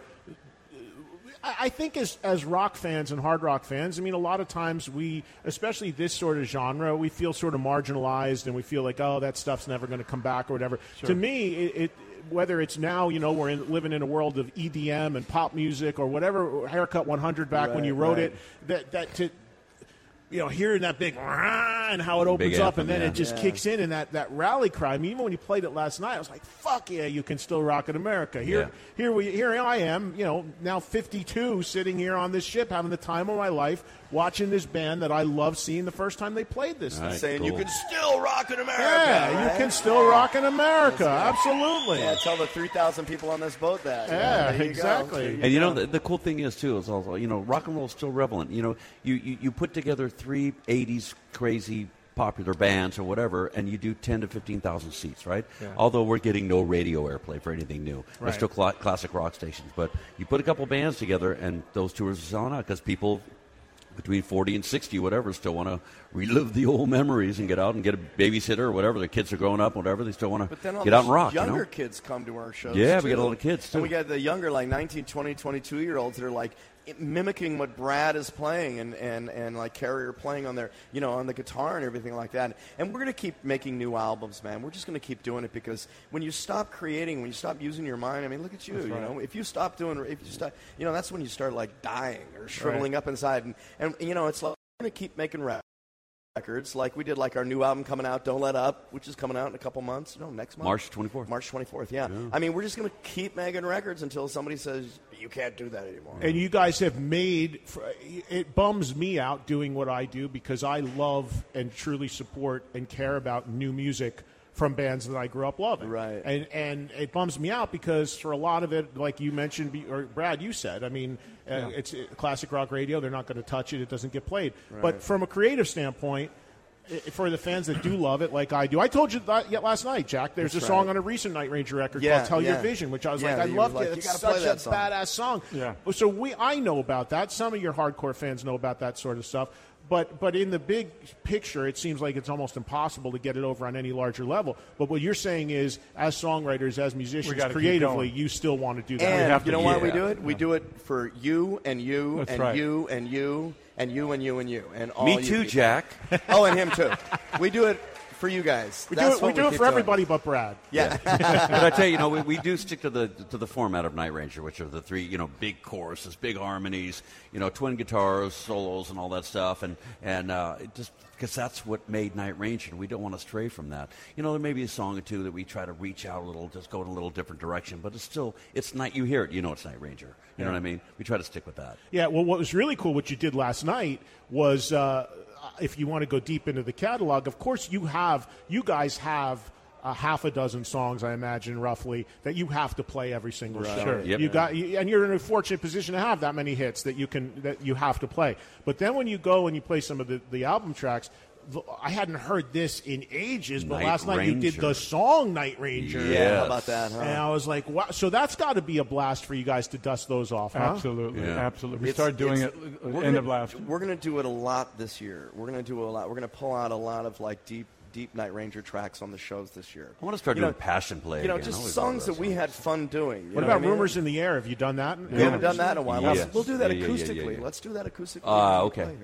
D: I I think as as rock fans and hard rock fans, I mean, a lot of times we, especially this sort of genre, we feel sort of marginalized, and we feel like, oh, that stuff's never going to come back or whatever. To me, it. it whether it's now, you know, we're in, living in a world of E D M and pop music or whatever, Haircut one hundred back when
G: Right,
D: you wrote
G: right.
D: it, that that to you know, hearing that big "Rah," and how it opens
E: Big
D: up,
E: anthem,
D: and then
E: yeah.
D: it just
G: Yeah.
D: kicks in, and that, that rally cry. I mean, even when you played it last night, I was like, "Fuck yeah, you can still rock in America." Here,
E: Yeah.
D: here we, here I am, you know, now fifty-two, sitting here on this ship, having the time of my life, watching this band that I love seeing the first time they played this thing.
E: Right.
G: Saying you
E: Cool.
G: can still rock in America.
D: Yeah, you
G: right?
D: can still rock in America. Absolutely.
G: Yeah, tell the three thousand people on this boat that.
D: Yeah,
G: there you go.
D: exactly.
G: There
E: And you know,
G: go.
E: the, the cool thing is, too, is also, you know, rock and roll is still relevant. You know, you, you, you put together three eighties crazy popular bands or whatever, and you do ten to fifteen thousand seats, right? Although we're getting no radio airplay for anything new. We're
D: Right.
E: still cla- classic rock stations. But you put a couple bands together, and those tours are selling out because people between forty and sixty, whatever, still want to relive the old memories and get out and get a babysitter or whatever. The kids are growing up, whatever. They still want to get out and rock.
G: Younger
E: you know?
G: kids come to our shows.
E: Yeah,
G: too.
E: we get a lot of kids too.
G: And we got the younger, like nineteen, twenty, twenty-two year olds that are like mimicking what Brad is playing and, and, and like Carrie are playing on their, you know, on the guitar and everything like that. And we're going to keep making new albums, man. We're just going to keep doing it because when you stop creating, when you stop using your mind, I mean, look at you,
F: That's
G: you
F: right.
G: know, if you stop doing, if you stop, you know, that's when you start like dying or shriveling
F: Right.
G: up inside. And, and, you know, it's like, we're going to keep making rap. Records like we did, like our new album coming out, Don't Let Up, which is coming out in a couple months. No, next month.
E: March twenty-fourth.
G: March twenty-fourth, yeah. yeah. I mean, we're just going to keep making records until somebody says, you can't do that anymore.
D: And you guys have made, it bums me out doing what I do because I love and truly support and care about new music from bands that I grew up loving.
G: Right.
D: And and it bums me out because for a lot of it, like you mentioned, or Brad, you said, I mean, yeah. uh, it's uh, classic rock radio. They're not going to touch it. It doesn't get played. Right. But from a creative standpoint, for the fans that do love it, like I do, I told you that yet last night, Jack. There's That's a song right. on a recent Night Ranger record
G: yeah,
D: called "Tell
G: yeah.
D: Your Vision," which I was
G: yeah,
D: like, I loved
G: like,
D: it. It's
G: gotta
D: such
G: play
D: a
G: that song.
D: badass song.
F: Yeah.
D: So we, I know about that. Some of your hardcore fans know about that sort of stuff. But but in the big picture, it seems like it's almost impossible to get it over on any larger level. But what you're saying is, as songwriters, as musicians, creatively, you still want to do that.
G: And
F: we have
G: you
F: to,
G: know why
F: yeah.
G: we do it? We do it for you and you
F: That's
G: and
F: right.
G: you and you and you and you and you and all
E: Me
G: you
E: too,
G: people.
E: Jack.
G: Oh, and him too. We do it for you guys.
D: We
G: That's
D: do it. We
G: what
D: do it
G: keep
D: for
G: doing.
D: everybody but Brad.
G: Yeah.
E: But I tell you, you know, we, we do stick to the to the format of Night Ranger, which are the three, you know, big choruses, big harmonies, you know, twin guitars, solos, and all that stuff, and and uh, it just because that's what made Night Ranger, and we don't want to stray from that. You know, there may be a song or two that we try to reach out a little, just go in a little different direction, but it's still it's night. You hear it, you know, it's Night Ranger. You
D: yeah.
E: know what I mean? We try to stick with that.
D: Yeah. Well, what was really cool, what you did last night, was. Uh, If you want to go deep into the catalog, of course you have, you guys have a half a dozen songs, I imagine, roughly, that you have to play every single
G: Right.
D: show.
F: Sure.
E: Yep.
D: You got, you, and you're in a fortunate position to have that many hits that you can that you have to play. But then when you go and you play some of the, the album tracks, I hadn't heard this in ages, but
E: Night
D: last night you did
E: Ranger.
D: the song Night Ranger.
E: Yes.
G: How about that, huh?
D: And I was like, wow. So that's got to be a blast for you guys to dust those off, huh?
F: Absolutely,
E: Yeah.
F: absolutely. We
G: It's-
F: started doing
G: it's-
F: it
G: we're
F: end
G: gonna-
F: of last.
G: We're going to do it a lot this year. We're going to do a lot. We're going to pull out a lot of like deep, deep Night Ranger tracks on the shows this year.
E: I want to start
G: You
E: doing
G: know,
E: Passion Play.
G: You know,
E: again. I
G: just
E: always
G: songs
E: love
G: that we
E: song.
G: had fun doing. You
D: What
G: know
D: about
G: I mean?
D: Rumors in the Air? Have you done that?
G: We haven't done that in a while.
E: Yes.
G: Let's, we'll do that
E: Yeah, yeah, yeah,
G: acoustically.
E: yeah, yeah.
G: Let's do that acoustically.
E: Ah, okay.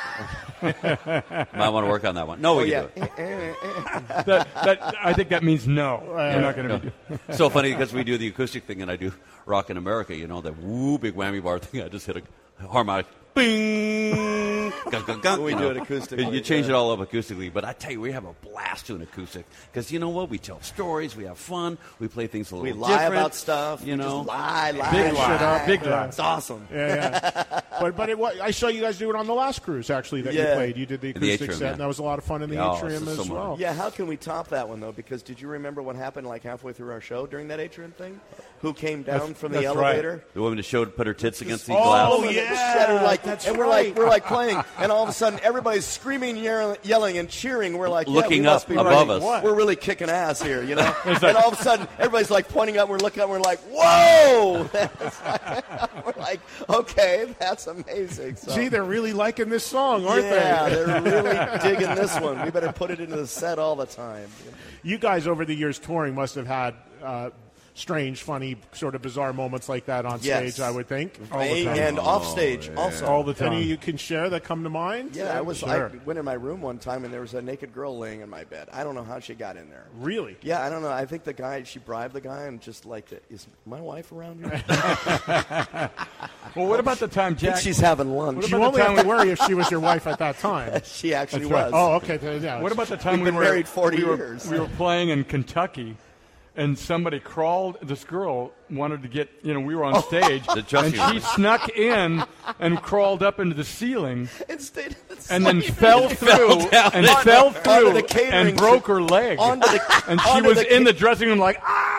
E: Might want to work on that one. No, we
G: Oh,
E: can
G: yeah.
E: do it.
F: that, that, I think that means no. We're not going to be.
E: So funny because we do the acoustic thing and I do Rock in America, you know, that woo big whammy bar thing. I just hit a harmonic. Bing! Gung, gung, gung,
G: We
E: you
G: do
E: know.
G: it acoustically,
E: You change
G: yeah.
E: it all up acoustically, but I tell you, we have a blast doing acoustic because you know what? We tell stories, we have fun, we play things a little
G: We lie
E: different,
G: about stuff.
E: You
G: we
E: know,
G: just lie, lie,
F: Big
G: lie.
F: lie. Big lie.
G: It's awesome.
D: Yeah, yeah. but but it, wa- I saw you guys do it on the last cruise, actually, that you
G: Yeah.
D: played. You did the
E: In the
D: acoustic
E: atrium,
D: set,
E: yeah.
D: and that was a lot of fun in the
E: Yeah,
D: atrium
E: this is
D: as
E: so
D: well.
E: much.
G: Yeah, how can we top that one though? Because did you remember what happened like halfway through our show during that atrium thing? Who came down
F: That's-
G: from the
F: that's right.
G: elevator?
E: the woman that showed put her tits against the
D: Oh,
E: glass.
G: And it was
D: yeah,
G: shattered, like,
D: that's
G: and we're
D: right.
G: like we're like playing, and all of a sudden everybody's screaming, yell- yelling, and cheering. We're like, yeah,
E: Looking
G: we must
E: up
G: be
E: above
G: really-
E: us.
G: We're really kicking ass here, you know. And all of a sudden everybody's like pointing up. We're looking up. We're like, whoa! It's like- we're like, okay, that's amazing. So,
D: See, they're really liking this song, aren't
G: yeah,
D: they?
G: they're really digging this one. We better put it into the set all the time.
D: You guys, over the years touring, must have had uh, strange, funny, sort of bizarre moments like that on
G: Yes.
D: stage, I would think.
G: And, and off stage also.
F: All the time.
D: Any you can share that come to mind?
G: Yeah, I was.
D: Sure.
G: I went in my room one time and there was a naked girl laying in my bed. I don't know how she got in there.
D: Really?
G: Yeah, I don't know. I think the guy, she bribed the guy and just like, is my wife around here?
F: Well, what about the time,
G: I think
F: Jack?
G: she's having lunch.
D: You
F: about
D: only
F: the
D: have
F: time
D: to worry if she was your wife at that time.
G: She actually
F: That's right.
G: was.
D: Oh, okay. then, Yeah,
F: What about the time
G: We've
F: we
G: been
F: were
G: married forty
F: we were,
G: years.
F: We were playing in Kentucky, and somebody crawled. This girl wanted to get. You know, we were on stage,
E: The dressing
F: and she
E: room.
F: snuck in and crawled up into the ceiling,
G: It stayed
F: and then fell through and
E: down.
F: fell
G: Onto
F: through
G: the catering
F: and broke
G: sh-
F: her leg.
G: onto the-
F: and she
G: onto
F: was
G: the
F: in
G: ca-
F: the dressing room like ah.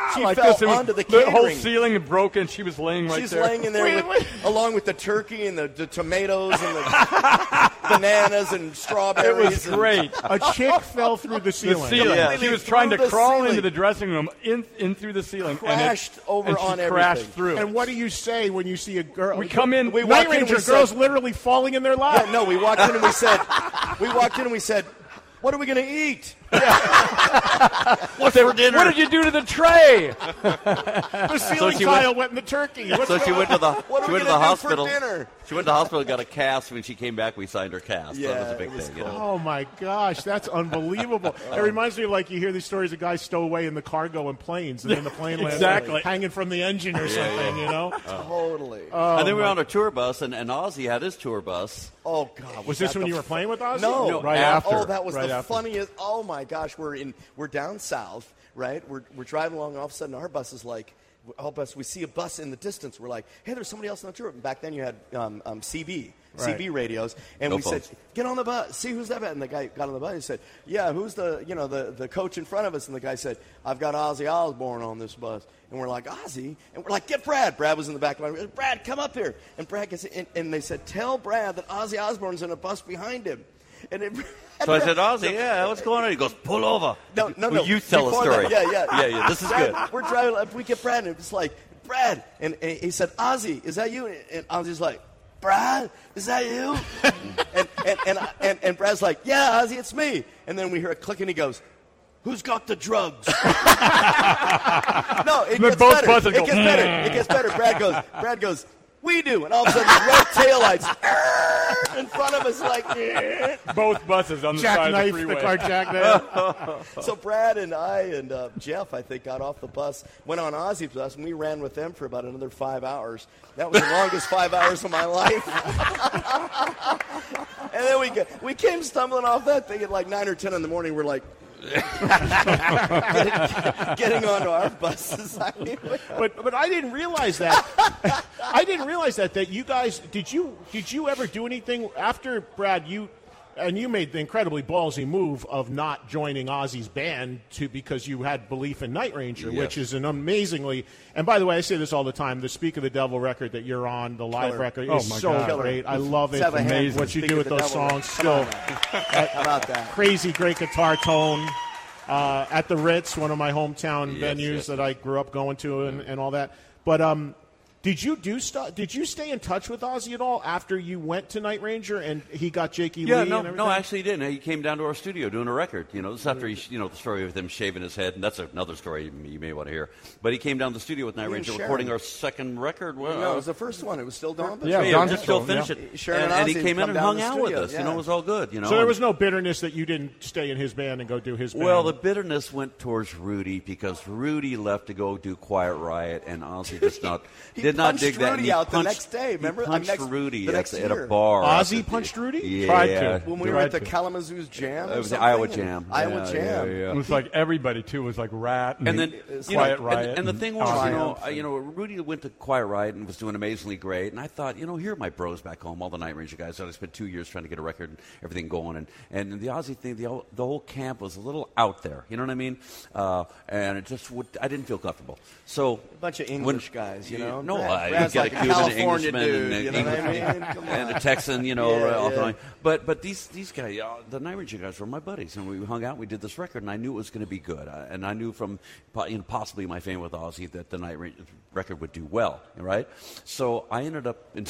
G: She
F: like
G: fell
F: this. It was-
G: onto the
F: the whole
G: catering.
F: ceiling had broken. She was laying right
G: She's
F: there.
G: laying in there
D: Wait,
G: with, along with the turkey and the, the tomatoes and the bananas and
F: It
G: strawberries.
F: was
G: and-
F: great.
D: A chick fell through the
F: The
D: ceiling.
F: ceiling.
G: Yeah.
F: She was trying to
G: Through the
F: crawl
G: ceiling.
F: into the dressing room, in in through the ceiling,
G: Crashed
F: and it,
G: over
F: and she
G: on
F: crashed
G: everything.
F: through.
D: And what do you say when you see a girl?
F: We come in-
G: We
D: Night
G: walked in and
D: Ranger
G: we said-
D: girls literally falling in their lap.
G: Yeah, no, we walked in and we said, we walked in and we said, what are we going to eat?
F: What's for dinner? What did you do to the tray?
D: The ceiling
H: she
D: tile went in the turkey. What's
H: So she
D: going
H: went to the
G: What are
H: she
G: we
H: went to
G: gonna
H: the
G: do
H: hospital.
G: for dinner?
H: She went to the hospital, got a cast. When she came back, we signed her cast. So that
G: Yeah,
H: was a big
G: it was
H: thing. You know?
D: Oh my gosh, that's unbelievable! It reminds me of like you hear these stories of guys stow away in the cargo and planes, and then the plane lands
F: Exactly.
D: like, hanging from the engine or something. You know,
G: Totally.
H: and then we were on a tour bus, and, and Ozzy had his tour bus.
G: oh, God.
D: was this
G: that
D: when
G: the
D: you were playing with Ozzy?
G: No,
F: No, right after.
G: Oh, that was
F: Right
G: the
F: after.
G: funniest. Oh my gosh, we're in. We're down south, right? We're we're driving along, and all of a sudden our bus is like, all bus. We see a bus in the distance. We're like, hey, there's somebody else on the tour. And back then you had um, um, C B.
D: Right.
G: C B radios, and
H: No
G: we
H: phones.
G: said, "Get on the bus. See who's that?" And the guy got on the bus. He said, "Yeah, who's the you know the, the coach in front of us?" And the guy said, "I've got Ozzy Osbourne on this bus." And we're like, "Ozzy?" And we're like, "Get Brad." Brad was in the back of my. Brad, come up here. And Brad gets in, and they said, "Tell Brad that Ozzy Osbourne's in a bus behind him." And it,
H: So I said, Ozzy, yeah, what's going on? He goes, pull over.
G: No, no,
H: Will
G: no.
H: you tell a
G: Before
H: story?
G: that, yeah, yeah,
H: yeah, yeah. This is
G: Brad,
H: good.
G: We're driving. We get Brad, and it's like, Brad, and, and he said, "Ozzy, is that you?" And Ozzy's like, "Brad, is that you?" and, and, and, and, and Brad's like, "Yeah, Ozzy, it's me." And then we hear a click, and he goes, "Who's got the drugs?" No, it
F: They're
G: gets
F: both
G: better.
F: buzzing
G: It
F: go,
G: gets better. It gets better. Brad goes, Brad goes, "We do," and all of a sudden, red taillights in front of us, like.
F: Both buses on the side
D: Jackknife
F: of the
D: the
F: freeway.
D: car jackknife.
G: So Brad and I and uh, Jeff, I think, got off the bus, went on Ozzy's bus, and we ran with them for about another five hours. That was the longest five hours of my life. And then we got, we came stumbling off that thing at like nine or ten in the morning. We're like getting, getting onto our buses. I mean,
D: but but I didn't realize that. I didn't realize that that you guys did you did you ever do anything after Brad you and you made the incredibly ballsy move of not joining Ozzy's band to because you had belief in Night Ranger,
H: Yes.
D: which is an amazingly and by the way I say this all the time. The Speak of the Devil record that you're on, the live
G: Killer.
D: record,
F: Oh,
D: is
F: my
D: so
F: God.
D: great. I love it.
G: Let's have a hand
F: Amazing.
G: for
D: What you
G: Speak
D: do
G: of
D: with
G: the
D: those
G: Devil.
D: songs, still
G: How about that?
D: crazy great guitar tone. Uh, at the Ritz, one of my hometown
H: Yes,
D: venues
H: yes.
D: that I grew up going to and, and all that. But um, did you do stuff? Did you stay in touch with Ozzy at all after you went to Night Ranger and he got Jakey
H: Yeah,
D: Lee
H: no,
D: and everything?
H: no, actually he didn't. He came down to our studio doing a record. You know, this is after he, you know, the story of him shaving his head, and that's another story you may- you may want to hear. But he came down to the studio with Night
G: and
H: Ranger,
G: Sharon.
H: recording our second record. Well,
G: No, it was the first one. It was still Dawn Patrol.
F: Yeah,
H: yeah,
F: Dawn
H: just
F: Patrol,
H: still finish
F: yeah.
H: it.
G: Sharon
H: and,
G: and
H: and he
G: Ozzy
H: came in
G: come
H: and
G: down
H: hung
G: to the
H: out with
G: studio,
H: us. You
G: yeah.
H: know, it was all good. You know,
D: So there
H: and-
D: was no bitterness that you didn't stay in his band and go do his band.
H: Well, the bitterness went towards Rudy because Rudy left to go do Quiet Riot, and Ozzy just not
G: He
H: did not
G: punched
H: dig that. and
G: Rudy
H: he
G: out the
H: punched-
G: next day, remember?
H: He
G: Uh,
H: punched
G: next-
H: Rudy
G: the
H: at,
G: next
H: the- at a
G: year.
H: bar.
D: Ozzy
H: After-
D: punched Rudy?
H: Yeah,
F: Tried to.
G: When we were
F: Tried
G: at the
F: to.
G: Kalamazoo's Jam,
H: It
G: or
H: was the
G: something,
H: Iowa
G: and-
H: Jam.
G: Iowa
H: Yeah,
G: Jam.
H: yeah, yeah.
F: It was like everybody too was like Rat and,
H: And then,
F: Quiet
H: you know, and-
F: Riot.
H: And, the thing was, you know,
G: Triumph.
H: I- you know, Rudy went to Quiet Riot and was doing amazingly great. And I thought, you know, here are my bros back home, all the Night Ranger guys that I spent two years trying to get a record and everything going. And, and the Ozzy thing, the whole, the whole camp was a little out there. You know what I mean? Uh, and it just would, I didn't feel comfortable. So
G: A bunch of English guys, you know.
H: No,
G: Brad-
H: I
G: Brad's
H: get
G: like
H: a
G: a
H: Cuban,
G: California
H: Englishman,
G: dude,
H: and,
G: you know what I
H: English-
G: mean? Come
H: and a
G: on.
H: Texan, you know.
G: Yeah,
H: all the
G: yeah.
H: time. But but these these guys, uh, the Night Ranger guys, were my buddies, and we hung out. We did this record, and I knew it was going to be good. I, and I knew from po- you know, possibly my fame with Ozzy that the Night Ranger record would do well. Right? So I ended up. In,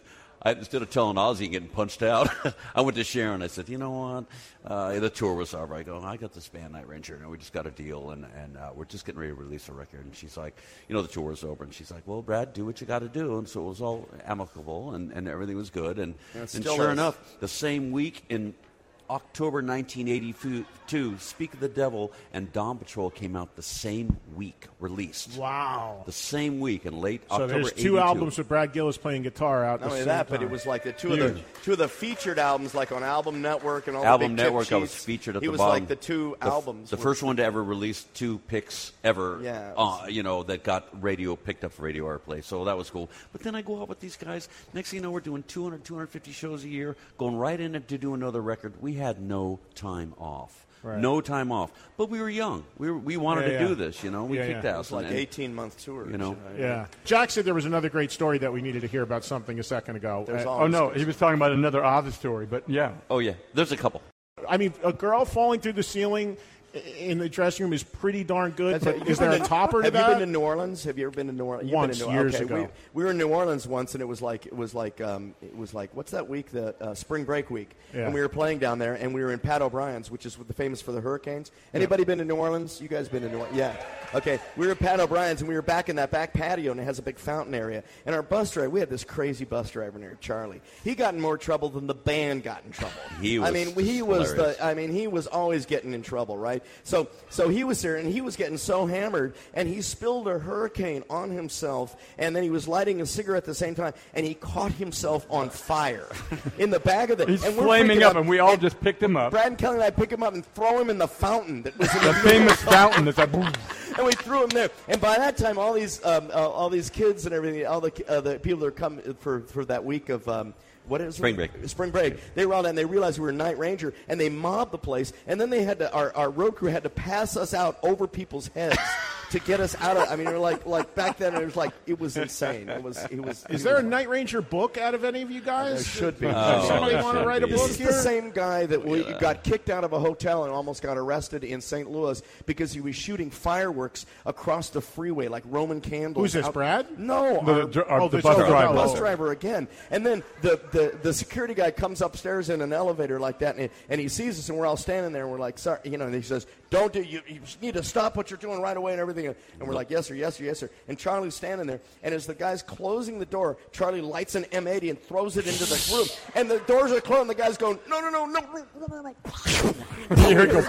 H: I, instead of telling Ozzy and getting punched out, I went to Sharon. I said, you know what? Uh, the tour was over. I go, I got this band, Night Ranger, and we just got a deal, and, and uh, we're just getting ready to release a record. And she's like, you know, the tour is over. And she's like, well, Brad, do what you got to do. And so it was all amicable, and, and everything was good. And,
G: And it
H: and
G: still
H: sure
G: is.
H: enough, the same week in October nineteen eighty-two, Speak of the Devil and Dawn Patrol came out the same week, released.
D: wow.
H: The same week in late
D: So
H: October
D: there's two
H: eighty-two.
D: albums with Brad Gillis playing guitar out.
G: Not
D: at the
G: only
D: same
G: that, but
D: time.
G: it was like the two of the two of the featured albums, like on Album Network and all
H: Album
G: the big tip
H: Network, I was
G: sheets.
H: featured at
G: he
H: the
G: was
H: bottom.
G: like the two
H: The f-
G: albums.
H: The
G: were-
H: first one to ever release two picks ever,
G: Yeah, it
H: uh,
G: was-
H: you know, that got radio picked up for radio airplay. So that was cool. But then I go out with these guys. Next thing you know, we're doing two hundred, two hundred fifty shows a year, going right in to do another record. We had no time off.
D: Right.
E: No time off. But we were young. We were, we wanted
D: Yeah,
E: to
D: yeah.
E: do this, you know. We
D: Yeah,
E: kicked
D: yeah.
E: ass.
G: It was like
E: and-
G: eighteen-month tour.
E: You know.
D: Yeah. Jack said there was another great story that we needed to hear about something a second ago.
G: There's
D: Uh,
G: all-
F: Oh, no, he was talking about another Oz story, but yeah.
E: Oh, yeah. There's a couple.
D: I mean, a girl falling through the ceiling in the dressing room is pretty darn good.
G: That's
D: But
G: it.
D: is
G: You've
D: there a
G: been to-
D: topper to
G: have
D: that?
G: you been to New Orleans? Have you ever been to New Orleans? You've
D: Once,
G: been to New-
D: years
G: okay,
D: ago.
G: We, we were in New Orleans once, and it was like it was like um, it was like what's that week? The uh, spring break week.
D: Yeah.
G: And we were playing down there, and we were in Pat O'Brien's, which is the famous for the hurricanes. Anybody been to New Orleans? You guys been to New Orleans? Yeah. Okay. We were at Pat O'Brien's, and we were back in that back patio, and it has a big fountain area. And our bus driver, we had this crazy bus driver named Charlie. He got in more trouble than the band got in trouble.
E: He was
G: I mean, he was
E: hilarious.
G: the. I mean, he was always getting in trouble, right? So, so he was there, and he was getting so hammered, and he spilled a hurricane on himself, and then he was lighting a cigarette at the same time, and he caught himself on fire in the back of the.
F: He's
G: and we're
F: flaming
G: freaking
F: up,
G: out,
F: and we all just picked him up.
G: Brad and Kelly and I pick him up and throw him in the fountain that was in
F: The
G: the
F: famous fountain that's like, boom.
G: and we threw him there. And by that time, all these um, uh, all these kids and everything, all the uh, the people that are coming for for that week of. Um, What is
E: Spring
G: it?
E: break.
G: Spring break. They were out and they realized we were Night Ranger, and they mobbed the place. And then they had to, our, our road crew had to pass us out over people's heads to get us out of. I mean, we were like like back then it was like it was insane. It was it was.
D: Is
G: it
D: there a
G: was,
D: Night Ranger book out of any of you guys?
G: There should be.
D: Does somebody
E: there
D: want to
E: should
D: write a
E: be.
D: book
G: This is
D: here?
G: the same guy that we got kicked out of a hotel and almost got arrested in Saint Louis because he was shooting fireworks across the freeway like Roman candles.
D: Who's this,
G: out-
D: Brad?
G: No,
F: The-
G: our-
F: the- our-
D: oh,
F: the
D: this
F: bus
D: other
F: driver.
D: guy.
G: bus driver again. And then the, the, the security guy comes upstairs in an elevator like that, and, and he sees us, and we're all standing there, and we're like, sorry, you know, and he says, don't do, you, you need to stop what you're doing right away and everything. And we're like, yes, sir, yes, sir, yes, sir. And Charlie's standing there, and as the guy's closing the door, Charlie lights an M eighty and throws it into the room. And the doors are closed, and the guy's going, no, no, no, no, no, no, no, no.
F: Here it goes.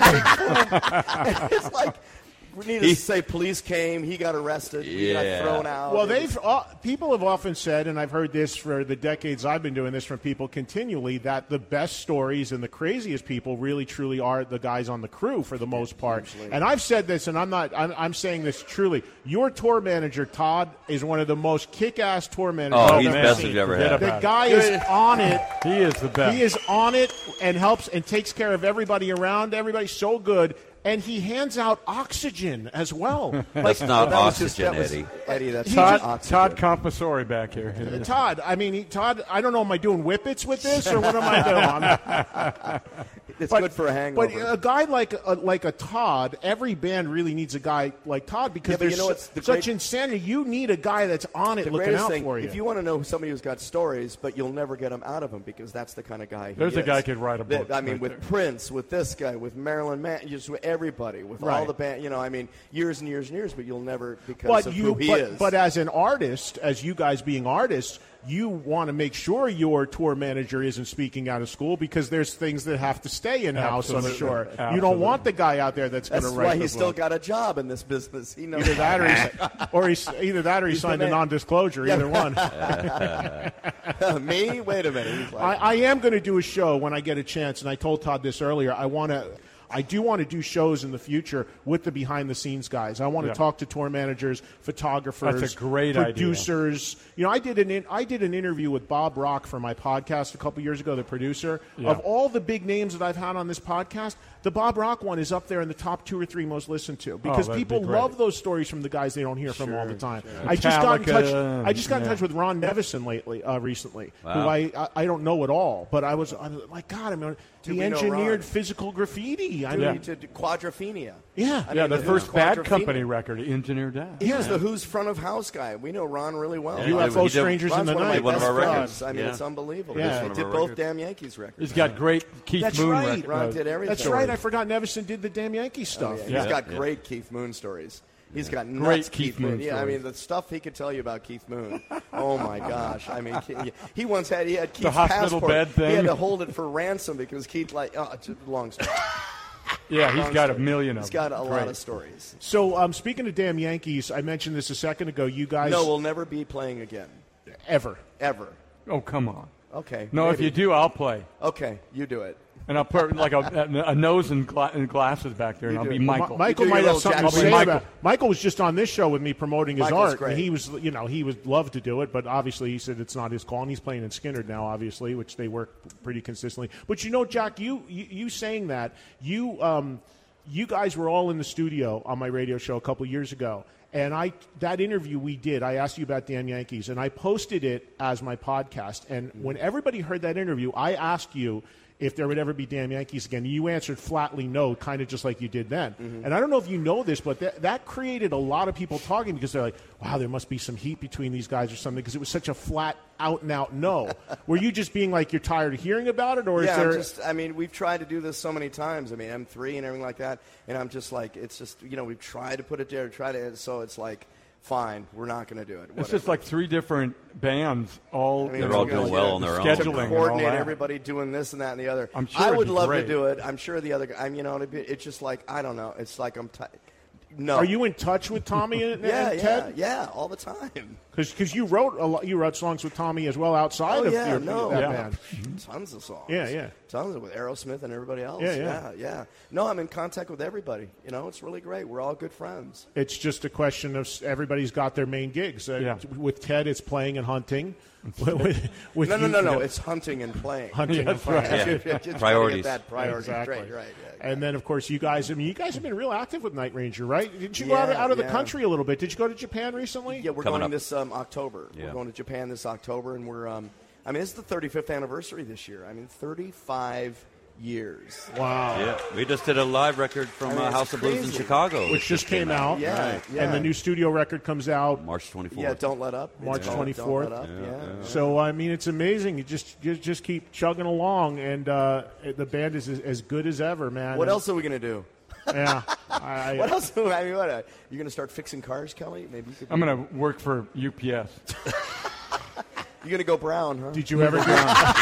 G: And it's like, we need to
E: He-
G: say police came, he got arrested, he got
E: Yeah.
G: thrown out.
D: Well,
G: It
D: they've
G: was-
D: uh, people have often said, and I've heard this for the decades I've been doing this from people continually, that the best stories and the craziest people really truly are the guys on the crew for the most part. And I've said this, and I'm not. I'm, I'm saying this truly. Your tour manager Todd is one of the most kick-ass tour managers.
E: Oh,
D: I've
E: he's
D: ever
E: the best
D: seen.
E: we've ever
F: Forget
E: had.
F: about
D: The guy is on it.
F: He is the best.
D: He is on it and helps and takes care of everybody around. Everybody's so good. And he hands out oxygen as well.
E: That's not
G: that was just-
E: oxygen,
G: that was-
E: Eddie.
G: Eddie, that's
F: Todd,
G: not oxygen.
F: Todd Compasori back here.
D: Todd, I mean, he, Todd, I don't know, am I doing whippets with this or what am I doing? I'm-
G: It's
D: but-
G: good for a hangover.
D: But a guy like a, like a Todd, every band really needs a guy like Todd because
G: Yeah, but
D: there's
G: you know
D: su-
G: what's the
D: such
G: great-
D: insanity. You need a guy that's on it
G: the
D: looking
G: greatest
D: out
G: thing,
D: for you.
G: if you want to know somebody who's got stories, but you'll never get them out of him because that's the kind of guy he
F: There's a
G: is.
F: guy could write a
G: That-
F: book
G: I mean,
F: right
G: with
F: there.
G: Prince, with this guy, with Marilyn Manson, just with everybody, with all
D: Right.
G: the band. You know, I mean, years and years and years, but you'll never because
D: but
G: of
D: you,
G: who he
D: but,
G: is.
D: but as an artist, as you guys being artists, you want to make sure your tour manager isn't speaking out of school because there's things that have to stay in house. I'm
F: Absolutely.
D: sure you
F: Absolutely.
D: don't want the guy out there that's going
G: that's
D: to write
G: why
D: the
G: he's still
D: book.
G: got a job in this business. He knows
D: Either that, or he's, or he's either that, or he
G: He's the
D: signed a
G: man.
D: non-disclosure. Either one.
G: me. Wait a minute. He's like,
D: I, I am going to do a show when I get a chance, and I told Todd this earlier. I want to. I do want to do shows in the future with the behind-the-scenes guys. I want to
F: Yeah.
D: talk to tour managers, photographers,
F: That's a great idea.
D: producers. You know, I did an in, I did an interview with Bob Rock for my podcast a couple years ago, the producer.
F: Yeah.
D: Of all the big names that I've had on this podcast, the Bob Rock one is up there in the top two or three most listened to because
F: that'd be
D: people
F: great.
D: love those stories from the guys they don't hear from all the time.
F: sure.
D: I just got in touch.
F: Metallica,
D: I just got in
F: yeah.
D: touch with Ron Nevison lately, uh, recently,
E: Wow.
D: who I, I I don't know at all, but I was, I was like, God, I mean,
G: Do
D: he
G: we know
D: engineered
G: Ron?
D: physical graffiti. I
G: Dude,
D: mean,
G: he did Quadrophenia.
D: yeah,
G: I
F: Yeah,
G: mean,
F: the
G: the
F: first
G: Who's
F: Bad
G: Quadrophenia.
F: Company record, he engineered that.
G: He was the Who's front of house guy. We know Ron really well.
E: Yeah,
D: U F O
E: he did-
D: Strangers in
G: Ron's
D: the
G: one of my
D: Night.
E: One of
G: best
E: our
G: friends.
E: records.
G: I mean,
E: Yeah.
G: it's unbelievable.
D: Yeah.
G: He
E: One of
G: did
E: our
G: both
E: records.
G: Damn Yankees records.
F: He's got great Keith
D: That's
F: Moon
D: right.
F: record-
G: Ron
F: uh,
G: did everything.
D: That's right. I forgot Nevison did the damn Yankee
G: Oh,
D: stuff.
G: yeah.
F: Yeah.
G: He's got
E: Yeah.
G: great Keith Moon stories. He's got nuts
F: Great
G: Keith,
F: Keith
G: Moon.
F: Moon
G: Yeah, I
F: stories.
G: mean the stuff he could tell you about Keith Moon. Oh my gosh! I mean, he, he once had he had Keith's
F: hospital
G: passport.
F: bed
G: He
F: thing.
G: had to hold it for ransom because Keith like oh, it's a long story.
F: Yeah, he's
G: Long
F: got a
G: story.
F: million of
G: He's
F: them.
G: got a lot of stories.
D: So, um, speaking of damn Yankees, I mentioned this a second ago. You guys
G: No, we'll never be playing again,
D: ever.
G: ever.
F: Oh, come on.
G: Okay.
F: No, if
G: maybe.
F: you do, I'll play.
G: Okay, you do it.
F: And I'll put like a, a nose and, gla- and glasses back there, and I'll be Michael.
D: Ma- Michael
G: You do
D: might
G: your
D: have
G: little
D: something
G: Jack
D: to say
F: Michael.
D: about. Michael was just on this show with me promoting his
G: Michael's
D: art,
G: great.
D: and he was, you know, he would love to do it, but obviously he said it's not his call, and he's playing in Skinner now, obviously, which they work pretty consistently. But you know, Jack, you you, you saying that you um, you guys were all in the studio on my radio show a couple years ago. And I that interview we did, I asked you about Damn Yankees, and I posted it as my podcast. And when everybody heard that interview, I asked you if there would ever be Damn Yankees again. You answered flatly no, kind of just like you did then. Mm-hmm. And I don't know if you know this, but that, that created a lot of people talking because they're like, wow, there must be some heat between these guys or something because it was such a flat, out-and-out no. Were you just being like you're tired of hearing about it? Or
G: yeah,
D: is there...
G: I'm just, I mean, we've tried to do this so many times. I mean, M three and everything like that. And I'm just like, it's just, you know, we've tried to put it there, try to, so it's like, fine, we're not going to do it. Whatever.
F: It's just like three different bands, all
G: I mean,
H: They're all doing well on their own.
F: scheduling, and all
G: coordinate
F: that.
G: everybody doing this and that and the other.
F: I'm sure
G: I
F: it'd
G: would
F: be
G: love
F: great.
G: to do it. I'm sure the other guy. I'm, you know, it'd be, it's just like I don't know. It's like I'm. T- no.
D: Are you in touch with Tommy and,
G: yeah,
D: and
G: yeah,
D: Ted?
G: yeah, all the time.
D: Because you wrote a lot, you wrote songs with Tommy as well outside
G: Oh
D: of
G: yeah,
D: your,
G: no,
D: that
F: Yeah.
D: band.
G: tons of songs.
D: Yeah, yeah.
G: Tons of with Aerosmith and everybody else.
D: Yeah, yeah.
G: yeah, yeah. No, I'm in contact with everybody. You know, it's really great. We're all good friends.
D: It's just a question of s- everybody's got their main gigs. Uh,
F: Yeah.
D: With Ted, it's playing and hunting. with, with
G: No, no,
D: you-
G: no, no. It's hunting and playing.
D: hunting and playing.
H: Yeah.
G: Just trying to get
H: Priorities.
G: that priority
D: Exactly.
G: straight, right? Yeah,
D: And then, of course, you guys. I mean, you guys have been real active with Night Ranger, right? Didn't you go out,
G: Yeah,
D: out of the
G: yeah.
D: country a little bit? Did you go to Japan recently?
G: Yeah, we're
H: Coming
G: going
H: up.
G: this um, October.
H: Yeah.
G: We're going to Japan this October, and we're. Um, I mean, it's the thirty-fifth anniversary this year. I mean, thirty-five years.
D: Wow.
H: Yeah, we just did a live record from
G: I mean,
H: uh,
G: it's
H: House of Blues in
G: crazy.
H: Chicago,
D: Which just came out.
G: Yeah,
H: Right.
G: yeah.
D: And the new studio record comes out.
H: March twenty-fourth.
G: Yeah, don't let up. It's
D: March
G: called
D: twenty-fourth.
G: Don't let up. Yeah.
D: So I mean, it's amazing. You just you just keep chugging along, and uh, the band is as, as good as ever, man.
G: What
D: And-
G: else are we gonna do?
D: Yeah. I,
G: What else? I mean, what? Uh, you're gonna start fixing cars, Kelly? Maybe you could.
F: I'm going to work for U P S.
G: You're gonna go brown, huh?
D: Did you ever do?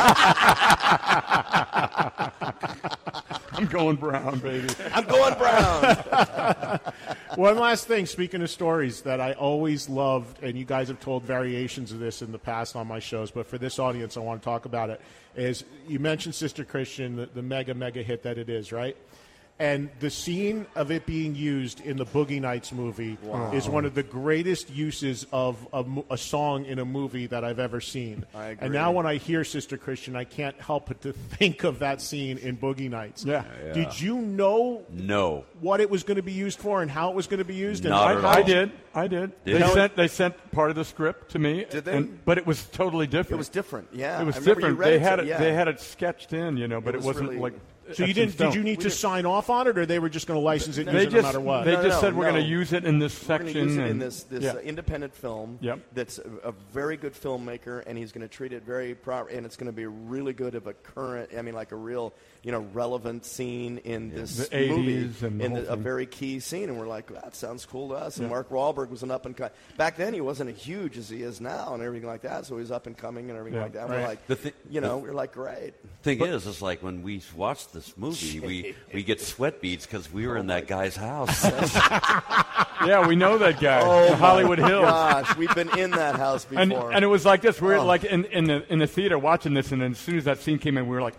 F: I'm going brown, baby.
G: I'm going brown.
D: One last thing, speaking of stories that I always loved, and you guys have told variations of this in the past on my shows, but for this audience, I want to talk about it, is you mentioned Sister Christian, the, the mega, mega hit that it is, right? And the scene of it being used in the Boogie Nights movie is one of the greatest uses of a, mo- a song in a movie that I've ever seen.
G: I agree.
D: And now when I hear Sister Christian, I can't help but to think of that scene in Boogie Nights.
F: Yeah.
H: Yeah.
D: Did you know
H: No.
D: what it was going to be used for and how it was going to be used? And
H: Not
F: I,
H: at
F: I
H: all.
F: did. I did.
H: Did
F: they
H: you?
F: sent they sent part of the script to me.
G: Did they?
F: and- but it was totally different.
G: It was different. Yeah,
F: It was
G: I remember you
F: different.
G: read
F: They
G: it to-
F: had it.
G: yeah.
F: They had it sketched in, you know, but it,
G: was
F: wasn't
G: really-
F: like.
D: So you
F: etched in
D: didn't? Did
F: stone.
D: you need to sign off on it, or they were just going to license it and
F: They
D: use it
F: just
D: no matter what?
F: they
G: No,
F: just
G: no,
F: said we're
G: no.
F: going to use it in this
G: We're going
F: section.
G: to use it in
F: and-
G: this, this
F: yeah.
G: uh, independent film.
F: Yep.
G: That's a, a very good filmmaker, and he's going to treat it very proper, and it's going to be really good of a current. I mean, like a real, you know, relevant scene in this
F: The
G: movie,
F: eighties and the
G: in
F: whole
G: the, a
F: thing.
G: very key scene, and we're like, that sounds cool to us. And
F: Yeah.
G: Mark Wahlberg was an up and coming. Back then, he wasn't as huge as he is now, and everything like that. So he was up and coming and everything
F: Yeah.
G: like that. And
D: Right.
G: We're like,
H: The thi-
G: you know, we're like, great.
H: Thing is, it's like when we watched this movie, we, we get sweat beads because we were in that guy's house.
F: Yeah, we know that guy.
G: Oh,
F: in Hollywood
G: my
F: Hills.
G: Gosh, we've been in that house before.
F: And, and it was like this. We were
G: Oh.
F: like in, in the in the theater watching this, and then as soon as that scene came in, we were like,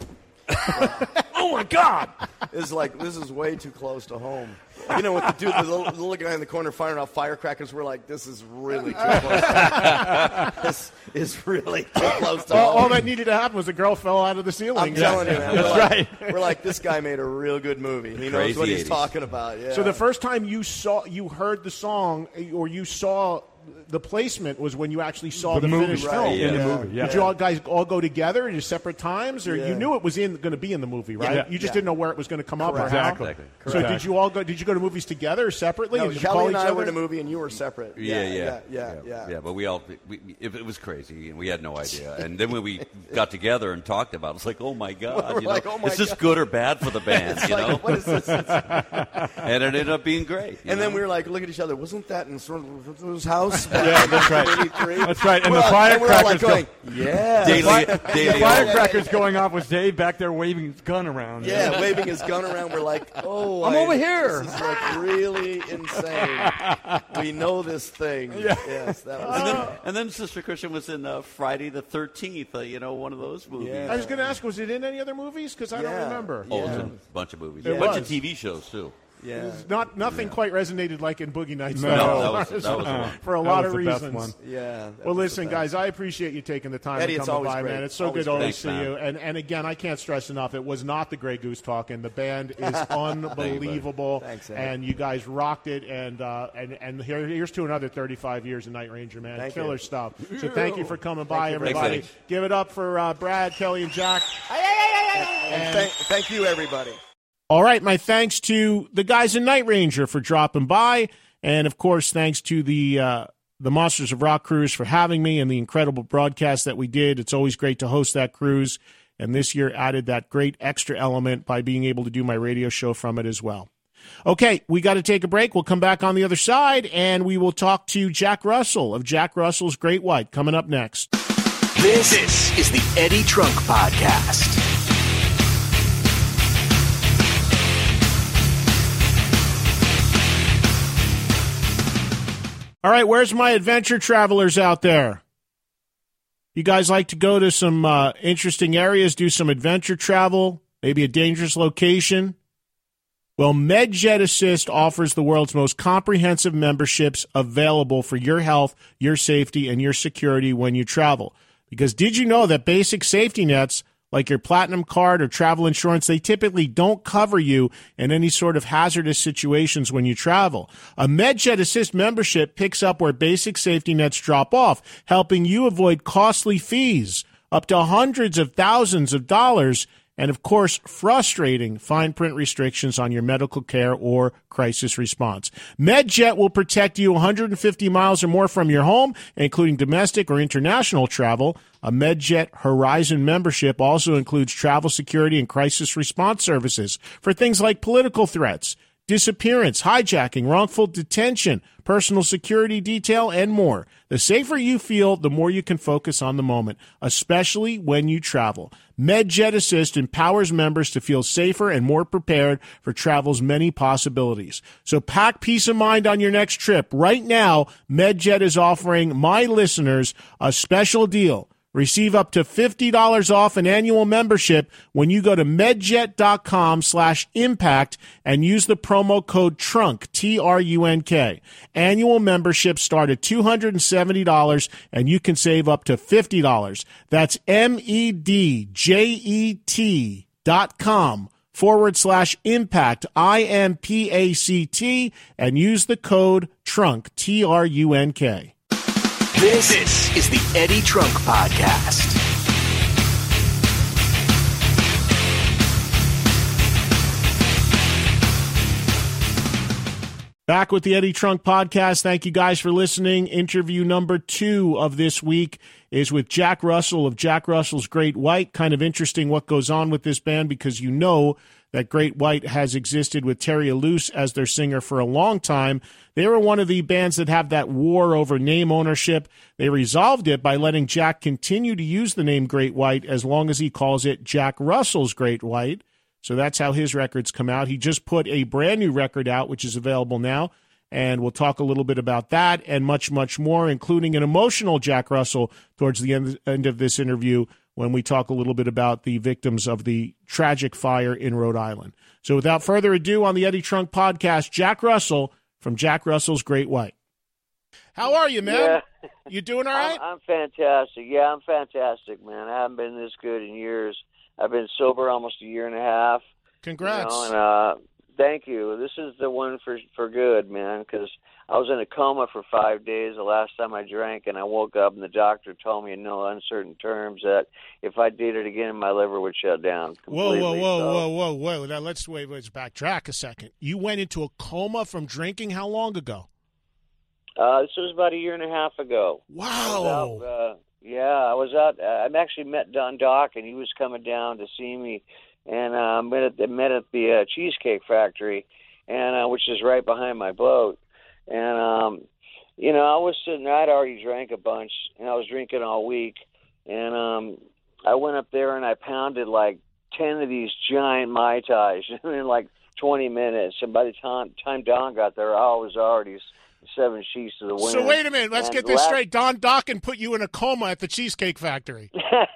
F: "Oh my god!"
G: It's like, this is way too close to home. You know, with the dude, the little, the little guy in the corner firing off firecrackers, we're like, this is really too close to home. This is really too close to
D: all,
G: home.
D: all that needed to happen was a girl fell out of the ceiling.
G: I'm telling you, man. We're
F: That's
G: like,
F: right.
G: We're like, this guy made a real good movie. He knows
H: Crazy
G: what he's
H: eighties.
G: talking about. Yeah.
D: So the first time you saw, you heard the song, or you saw the placement was when you actually saw the,
F: The movie,
D: finished
G: right,
D: film.
G: in
H: the
F: movie, yeah.
D: Did you all guys all go together at your separate times, or
G: Yeah.
D: you knew it was in going to be in the movie, right?
F: Yeah.
D: You just
G: Yeah.
D: didn't know where it was going to come up or
G: Correct.
D: how.
F: Exactly.
H: Exactly.
D: So
F: Correct.
D: did you all go? Did you go to movies together or separately?
G: no,
D: Did you
G: Kelly
D: call
G: and
D: each
G: I
D: other?
G: were in a movie, and you were separate.
H: Yeah, yeah,
G: yeah, yeah, yeah.
H: yeah. But we all, we, it, it was crazy, and we had no idea. And then when we got together and talked about it, it's like, oh my god,
G: We're
H: you know,
G: like, oh my
H: is this
G: God.
H: good or bad for the band?
G: It's
H: You
G: like,
H: know,
G: what is this? It's-
H: and it ended up being great. you
G: and then
H: know?
G: we were like, look at each other. Wasn't that in Soro's house?
F: Yeah, that's right. That's right. And
G: we're
F: the
G: all,
F: firecrackers
G: and we're all like going,
F: go-
G: yeah.
H: Daily,
F: the
H: daily.
F: firecrackers going off was Dave back there waving his gun around.
G: Yeah, waving his gun around. We're like, oh,
F: I'm
G: I-
F: over here.
G: This is like really insane. We know this thing.
F: Yeah.
G: Yes, that was.
H: And then, and then Sister Christian was in uh, Friday the thirteenth, uh, you know, one of those movies.
G: Yeah.
D: I was going to ask, was it in any other movies? Because I
G: Yeah.
D: don't remember.
H: Oh,
G: Yeah.
H: it's a bunch of movies.
D: It
H: a bunch
D: was.
H: of T V shows, too.
G: Yeah.
D: Not nothing quite resonated like in Boogie Nights.
F: No,
D: though.
H: that was- that was the one.
D: for a
F: That
D: lot
F: was
D: of
F: the best
D: reasons.
F: one.
G: Yeah. that
D: Well,
G: was the
D: listen,
G: best.
D: guys, I appreciate you taking the time
G: Eddie,
D: to
G: it's
D: come
G: always
D: by,
G: great.
D: man. It's so
G: Always
D: good to always
H: great.
D: see
H: Thanks,
D: you.
H: man.
D: And and again, I can't stress enough, it was not the Grey Goose talking. The band is unbelievable,
G: Thanks, Eddie.
D: and you guys rocked it. And uh, and and here, here's to another thirty-five years of Night Ranger, man.
G: Thank
D: Killer
G: you.
D: stuff. So thank you for coming by,
G: you very
D: everybody.
H: much.
D: Give it up for uh, Brad, Kelly, and Jack.
G: And thank, thank you, everybody.
D: All right, my thanks to the guys in Night Ranger for dropping by, and of course, thanks to the uh, the Monsters of Rock cruise for having me and the incredible broadcast that we did. It's always great to host that cruise, and this year added that great extra element by being able to do my radio show from it as well. Okay, we got to take a break. We'll come back on the other side, and we will talk to Jack Russell of Jack Russell's Great White coming up next.
B: This, this is the Eddie Trunk Podcast.
D: All right, where's my adventure travelers out there? You guys like to go to some uh, interesting areas, do some adventure travel, maybe a dangerous location? Well, MedJet Assist offers the world's most comprehensive memberships available for your health, your safety, and your security when you travel. Because did you know that basic safety nets like your Platinum card or travel insurance, they typically don't cover you in any sort of hazardous situations when you travel. A MedJet Assist membership picks up where basic safety nets drop off, helping you avoid costly fees up to hundreds of thousands of dollars and, of course, frustrating fine print restrictions on your medical care or crisis response. MedJet will protect you one hundred fifty miles or more from your home, including domestic or international travel. A MedJet Horizon membership also includes travel security and crisis response services for things like political threats, disappearance, hijacking, wrongful detention, personal security detail, and more. The safer you feel, the more you can focus on the moment, especially when you travel. MedJet Assist empowers members to feel safer and more prepared for travel's many possibilities. So pack peace of mind on your next trip. Right now, MedJet is offering my listeners a special deal. Receive up to fifty dollars off an annual membership when you go to medjet.com slash impact and use the promo code TRUNK, T R U N K. Annual memberships start at two hundred seventy dollars and you can save up to fifty dollars. That's M-E-D-J-E-T dot com forward slash impact, I M P A C T, and use the code TRUNK, T R U N K.
B: This, this is the Eddie Trunk Podcast.
D: Back with the Eddie Trunk Podcast. Thank you guys for listening. Interview number two of this week is with Jack Russell of Jack Russell's Great White. Kind of interesting what goes on with this band because you know that Great White has existed with Terry Ilous as their singer for a long time. They were one of the bands that have that war over name ownership. They resolved it by letting Jack continue to use the name Great White as long as he calls it Jack Russell's Great White. So that's how his records come out. He just put a brand new record out, which is available now, and we'll talk a little bit about that and much, much more, including an emotional Jack Russell towards the end, end of this interview when we talk a little bit about the victims of the tragic fire in Rhode Island. So without further ado, on the Eddie Trunk Podcast, Jack Russell from Jack Russell's Great White. How are you, man?
I: Yeah.
D: You doing all right?
I: I'm, I'm fantastic. Yeah, I'm fantastic, man. I haven't been this good in years. I've been sober almost a year and a half.
D: Congrats.
I: You know, and, uh, thank you. This is the one for for good, man, because I was in a coma for five days the last time I drank, and I woke up, and the doctor told me in no uncertain terms that if I did it again, my liver would shut down completely.
D: Whoa, whoa, whoa,
I: so,
D: whoa, whoa, whoa. Now, let's, wait, let's backtrack a second. You went into a coma from drinking how long ago?
I: Uh, this was about a year and a half ago.
D: Wow.
I: I was out, uh, yeah, I was out. Uh, I actually met Don Doc, and he was coming down to see me, and uh, met at the, met at the uh, Cheesecake Factory, and uh, which is right behind my boat. And um, you know, I was sitting there, I'd already drank a bunch, and I was drinking all week. And um, I went up there and I pounded like ten of these giant Mai Tais in like twenty minutes. And by the time, time Don got there, I was already seven sheets to the wind.
D: So wait a minute. Let's
I: and
D: get this
I: last...
D: straight. Don Dokken put you in a coma at the Cheesecake Factory.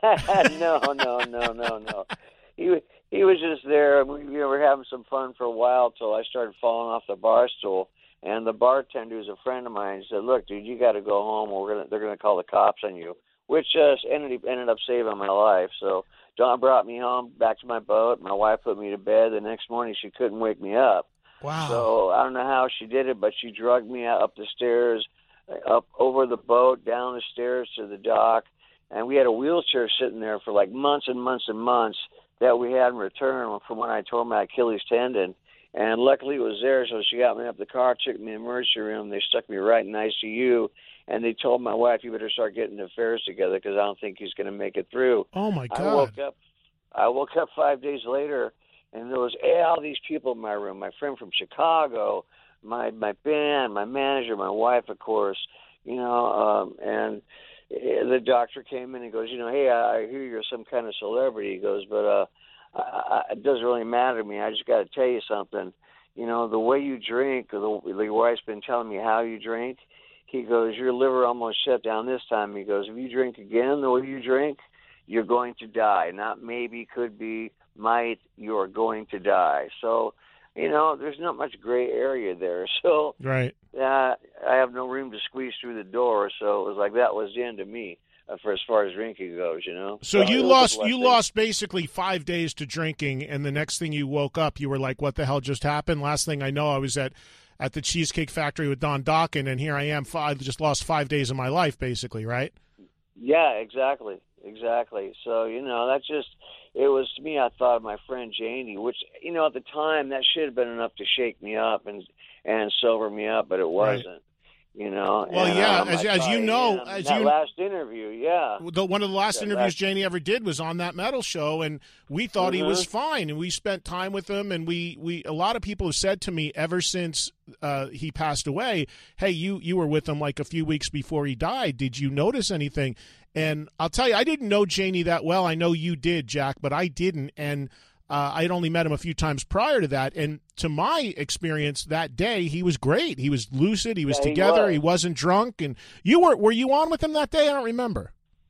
I: no, no, no, no, no. He he was just there. We, we were having some fun for a while till I started falling off the bar stool. And the bartender, who's a friend of mine, said, "Look, dude, you got to go home, or we're gonna they're gonna call the cops on you." Which uh, ended ended up saving my life. So Don brought me home back to my boat. My wife put me to bed. The next morning, she couldn't wake me up.
D: Wow.
I: So I don't know how she did it, but she drugged me up the stairs, up over the boat, down the stairs to the dock, and we had a wheelchair sitting there for like months and months and months that we hadn't returned from when I tore my Achilles tendon. And luckily it was there, so she got me up the car, took me in the emergency room. They stuck me right in I C U, and they told my wife, "You better start getting the affairs together because I don't think he's going to make it through."
D: Oh, my God.
I: I woke up, I woke up five days later, and there was all these people in my room, my friend from Chicago, my my band, my manager, my wife, of course, you know, um, and the doctor came in and goes, you know, "Hey, I, I hear you're some kind of celebrity." He goes, "But uh, I, I, it doesn't really matter to me. I just got to tell you something. You know, the way you drink, or the, the wife's been telling me how you drink." He goes, "Your liver almost shut down this time." He goes, "If you drink again the way you drink, you're going to die. Not maybe, could be, might, you're going to die." So, you know, there's not much gray area there. So
D: right.
I: uh, I have no room to squeeze through the door. So it was like that was the end of me uh, for as far as drinking goes, you know.
D: So, so you lost you
I: thing.
D: lost basically five days to drinking, and the next thing you woke up, you were like, "What the hell just happened?" Last thing I know, I was at at the Cheesecake Factory with Don Dokken, and here I am. I just lost five days of my life, basically, right?
I: Yeah, exactly, exactly. So, you know, that just, it was, to me, I thought of my friend Janie, which, you know, at the time, that should have been enough to shake me up and and sober me up, but it wasn't. Right. You know.
D: Well,
I: and,
D: yeah,
I: um,
D: as, as you know, as
I: that
D: you
I: last interview, yeah.
D: The, one of the last
I: that
D: interviews
I: last...
D: Janie ever did was on that metal show, and we thought mm-hmm. he was fine, and we spent time with him, and we, we a lot of people have said to me ever since uh, he passed away, "Hey, you you were with him like a few weeks before he died. Did you notice anything?" And I'll tell you, I didn't know Janie that well. I know you did, Jack, but I didn't, and Uh, I had only met him a few times prior to that, and to my experience that day, he was great. He was lucid. He was
I: yeah,
D: together.
I: He,
D: he
I: was.
D: wasn't drunk. And you were were you on with him that day? I don't remember.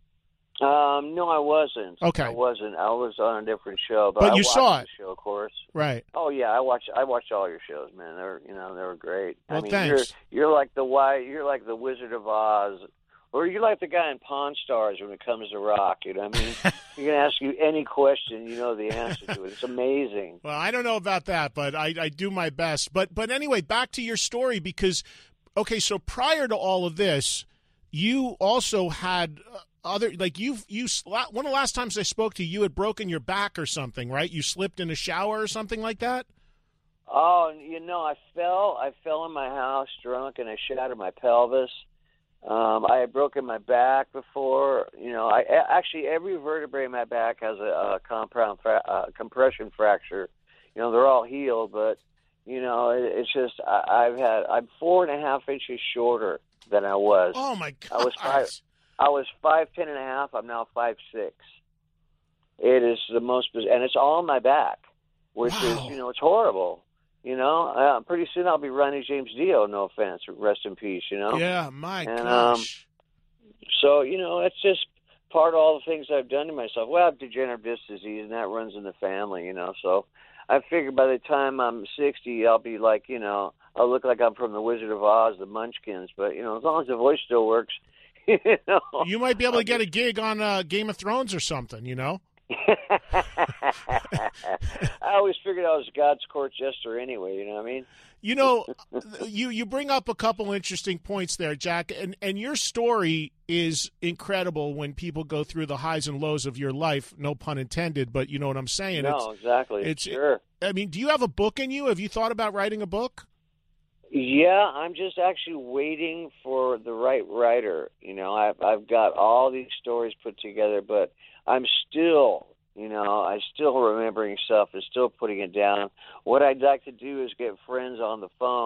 I: Um, no, I wasn't.
D: Okay,
I: I wasn't. I was on a different show, but,
D: but
I: I
D: you
I: watched
D: saw it.
I: The show, of course.
D: Right.
I: Oh yeah, I watched. I watched all your shows, man. They were, you know, they were great.
D: Well,
I: I mean,
D: thanks.
I: You're, you're like the why. You're like the Wizard of Oz. Or you're like the guy in Pawn Stars when it comes to rock, you know what I mean? You're going to ask you any question, you know the answer to it. It's amazing.
D: Well, I don't know about that, but I, I do my best. But but anyway, back to your story because, okay, so prior to all of this, you also had other, like you you one of the last times I spoke to you, you had broken your back or something, right? You slipped in a shower or something like that?
I: Oh, you know, I fell. I fell in my house drunk, and I shattered my pelvis. Um, I had broken my back before. You know, I actually every vertebrae in my back has a, a compound fra- uh, compression fracture. You know, they're all healed, but you know, it, it's just I, I've had I'm four and a half inches shorter than I was.
D: Oh my God!
I: I was five. I was five ten and a half. I'm now five six. It is the most, and it's all on my back, which
D: wow.
I: is you know it's horrible. You know, uh, pretty soon I'll be Ronnie James Dio. No offense, rest in peace. You know.
D: Yeah, my
I: and,
D: gosh.
I: Um, so you know, it's just part of all the things I've done to myself. Well, I have degenerative disc disease, and that runs in the family. You know, so I figure by the time I'm sixty, I'll be like, you know, I'll look like I'm from the Wizard of Oz, the Munchkins. But you know, as long as the voice still works, you know,
D: you might be able to get a gig on uh, Game of Thrones or something. You know.
I: I always figured I was God's court jester anyway, you know what I mean?
D: You know, you, you bring up a couple interesting points there, Jack, and, and your story is incredible when people go through the highs and lows of your life, no pun intended, but you know what I'm saying.
I: No,
D: it's,
I: exactly.
D: It's,
I: sure.
D: I mean, do you have a book in you? Have you thought about writing a book?
I: Yeah, I'm just actually waiting for the right writer. You know, I've, I've got all these stories put together, but I'm still, you know, I'm still remembering stuff and still putting it down. What I'd like to do is get friends on the phone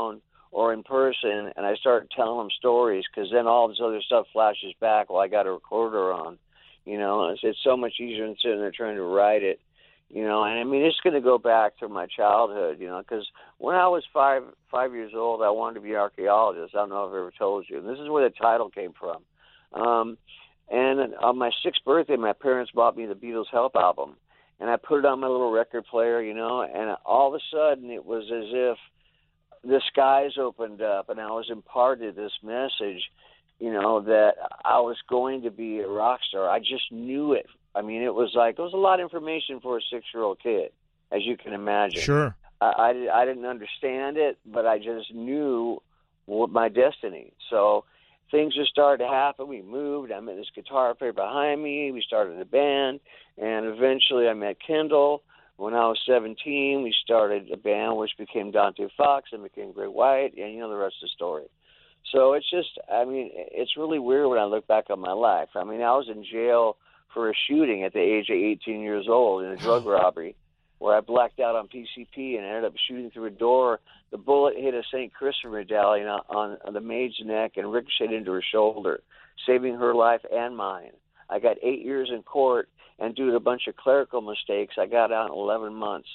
I: or in person, and I start telling them stories, because then all this other stuff flashes back while I got a recorder on. You know, it's, it's so much easier than sitting there trying to write it. You know, and I mean, it's going to go back to my childhood, you know, because when I was five five years old, I wanted to be an archaeologist. I don't know if I've ever told you. And this is where the title came from. Um, and on my sixth birthday, my parents bought me the Beatles' Help album. And I put it on my little record player, you know, and all of a sudden it was as if the skies opened up and I was imparted this message, you know, that I was going to be a rock star. I just knew it. I mean, it was like, it was a lot of information for a six-year-old kid, as you can imagine.
D: Sure.
I: I, I, I didn't understand it, but I just knew what my destiny. So things just started to happen. We moved. I met this guitar player behind me. We started a band, and eventually I met Kendall. When I was seventeen, we started a band which became Dante Fox and became Great White, and you know the rest of the story. So it's just, I mean, it's really weird when I look back on my life. I mean, I was in jail for a shooting at the age of eighteen years old in a drug robbery where I blacked out on P C P and ended up shooting through a door. The bullet hit a Saint Christopher medallion on, on the maid's neck and ricocheted into her shoulder, saving her life and mine. I got eight years in court, and due to a bunch of clerical mistakes, I got out in eleven months.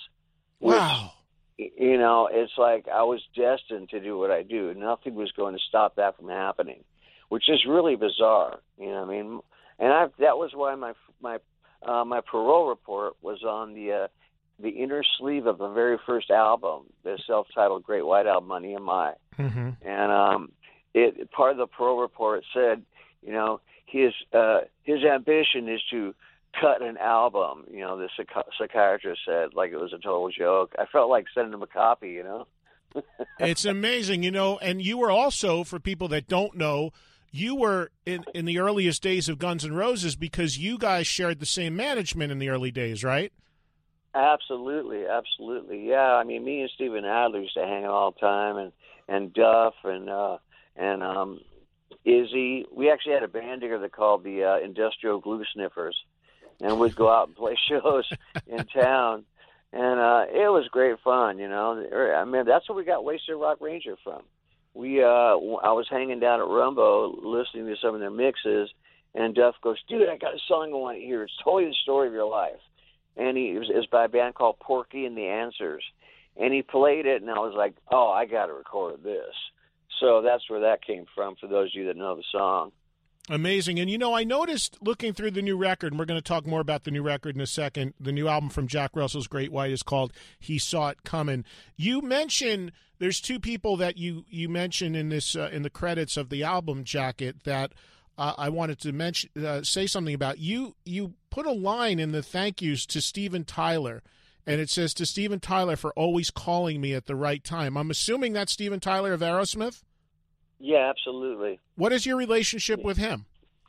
D: Wow.
I: Which, you know, it's like I was destined to do what I do. Nothing was going to stop that from happening, which is really bizarre. You know what I mean? And I, that was why my my uh, my parole report was on the uh, the inner sleeve of the very first album, the self-titled Great White album on E M I.
D: Mm-hmm.
I: And um, it part of the parole report said, you know, his uh, his ambition is to cut an album. You know, the psych- psychiatrist said, like it was a total joke. I felt like sending him a copy. You know,
D: it's amazing. You know, and you were also, for people that don't know, you were in, in the earliest days of Guns N' Roses because you guys shared the same management in the early days, right?
I: Absolutely, absolutely. Yeah, I mean, me and Steven Adler used to hang out all the time, and, and Duff and uh, and um, Izzy. We actually had a band together called the uh, Industrial Glue Sniffers, and we'd go out and play shows in town, and uh, it was great fun, you know. I mean, that's where we got Wasted Rock Ranger from. We, uh, I was hanging down at Rumbo listening to some of their mixes, and Duff goes, "Dude, I got a song I want to hear. It's totally the story of your life." And he it was, it was by a band called Porky and the Answers, and he played it, and I was like, "Oh, I got to record this." So that's where that came from. For those of you that know the song.
D: Amazing. And, you know, I noticed looking through the new record, and we're going to talk more about the new record in a second, the new album from Jack Russell's Great White is called He Saw It Coming. You mentioned there's two people that you, you mentioned in this uh, in the credits of the album jacket that uh, I wanted to mention uh, say something about. You, you put a line in the thank yous to Steven Tyler, and it says, "To Steven Tyler for always calling me at the right time." I'm assuming that's Steven Tyler of Aerosmith?
I: Yeah, absolutely.
D: What is your relationship with him?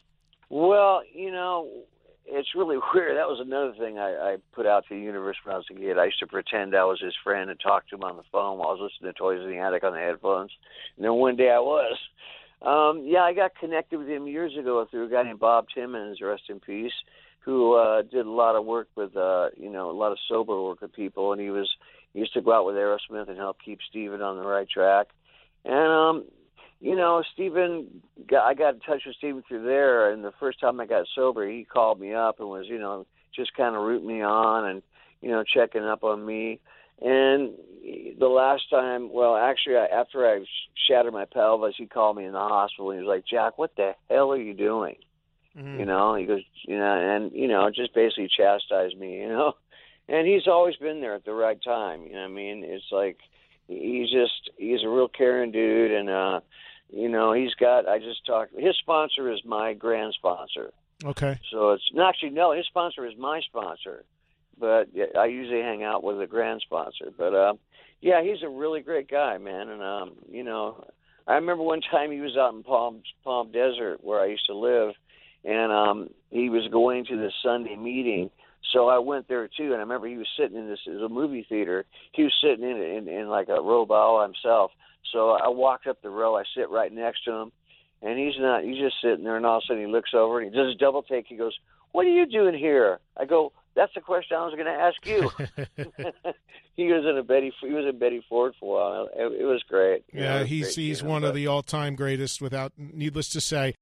I: Well, you know, it's really weird. That was another thing I, I put out to the universe when I was a kid. I used to pretend I was his friend and talk to him on the phone while I was listening to Toys in the Attic on the headphones. And then one day I was. Um, yeah, I got connected with him years ago through a guy named Bob Timmons, rest in peace, who uh, did a lot of work with, uh, you know, a lot of sober work with people. And he was he used to go out with Aerosmith and help keep Steven on the right track. And, um, you know, Steven, got, I got in touch with Steven through there, and the first time I got sober, he called me up and was, you know, just kind of rooting me on and, you know, checking up on me. And the last time, well, actually, I, after I shattered my pelvis, he called me in the hospital, and he was like, "Jack, what the hell are you doing?" Mm-hmm. You know, he goes, you know, and, you know, just basically chastised me, you know. And he's always been there at the right time, you know what I mean? It's like, he's just, he's a real caring dude, and, uh, you know, he's got, I just talked, his sponsor is my grand sponsor.
D: Okay.
I: So it's, no, actually, no, his sponsor is my sponsor. But I usually hang out with a grand sponsor. But, uh, yeah, he's a really great guy, man. And, um, you know, I remember one time he was out in Palm, Palm Desert where I used to live, and um, he was going to this Sunday meeting. So I went there, too, and I remember he was sitting in this, it was a movie theater. He was sitting in, in, in like a row by himself. So I walked up the row. I sit right next to him, and he's not, he's just sitting there, and all of a sudden he looks over, and he does a double take. He goes, "What are you doing here?" I go, that's the question I was going to ask you. he was in a Betty. He was in Betty Ford for a while. It, it was great.
D: Yeah,
I: was
D: he's
I: great,
D: he's
I: you know,
D: one
I: but,
D: of the all-time greatest, without needless to say.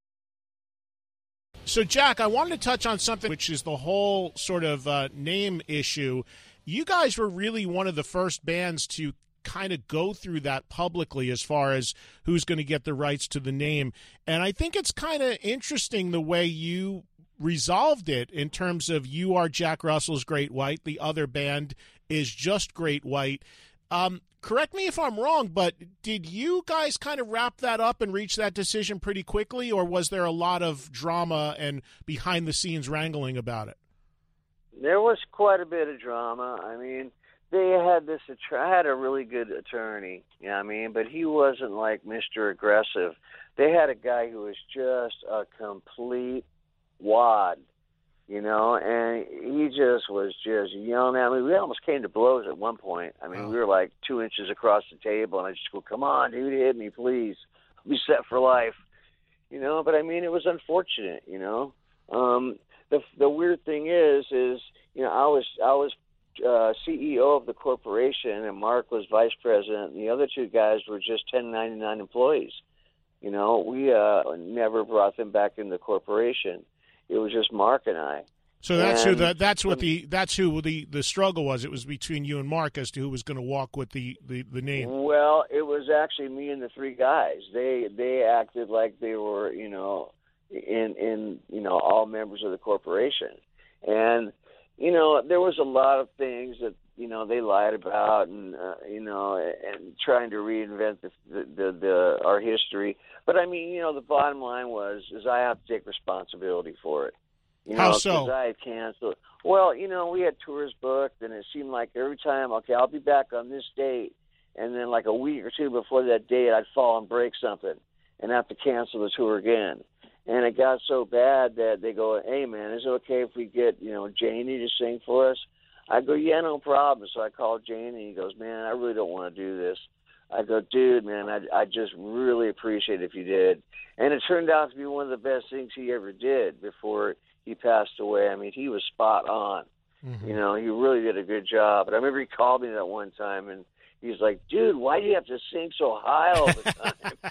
D: So, Jack, I wanted to touch on something, which is the whole sort of uh, name issue. You guys were really one of the first bands to kind of go through that publicly as far as who's going to get the rights to the name. And I think it's kind of interesting the way you resolved it in terms of you are Jack Russell's Great White, the other band is just Great White. Um, correct me if I'm wrong, but did you guys kind of wrap that up and reach that decision pretty quickly, or was there a lot of drama and behind-the-scenes wrangling about it?
I: There was quite a bit of drama. I mean, they had this. I had a really good attorney, you know what I mean, but he wasn't like Mister Aggressive. They had a guy who was just a complete wad, you know, and he just was just yelling at me. We almost came to blows at one point. I mean, oh. we were like two inches across the table, and I just go, "Come on, dude, hit me, please. I'll be set for life," you know. But I mean, it was unfortunate, you know. Um, the the weird thing is, is you know, I was I was uh, C E O of the corporation, and Mark was vice president, and the other two guys were just ten ninety-nine employees. You know, we uh, never brought them back in the corporation. It was just Mark and I.
D: So that's
I: and,
D: who the, that's what the that's who the, the struggle was. It was between you and Mark as to who was going to walk with the, the, the name.
I: Well, it was actually me and the three guys. They they acted like they were, you know, in in you know all members of the corporation, and you know there was a lot of things that you know they lied about, and uh, you know, and trying to reinvent the, the the the our history. But I mean, you know, the bottom line was is I have to take responsibility for it. You know,
D: How so?
I: 'cause I had canceled. Well, you know, we had tours booked, and it seemed like every time, okay, I'll be back on this date, and then like a week or two before that date, I'd fall and break something, and have to cancel the tour again. And it got so bad that they go, "Hey, man, is it okay if we get, you know, Janie to sing for us?" I go, "Yeah, no problem." So I called Janie, and he goes, "Man, I really don't want to do this." I go, "Dude, man, I, I just really appreciate it if you did." And it turned out to be one of the best things he ever did before he passed away. I mean, he was spot on. Mm-hmm. You know, he really did a good job. But I remember he called me that one time, and he's like, "Dude, why do you have to sing so high all the time?"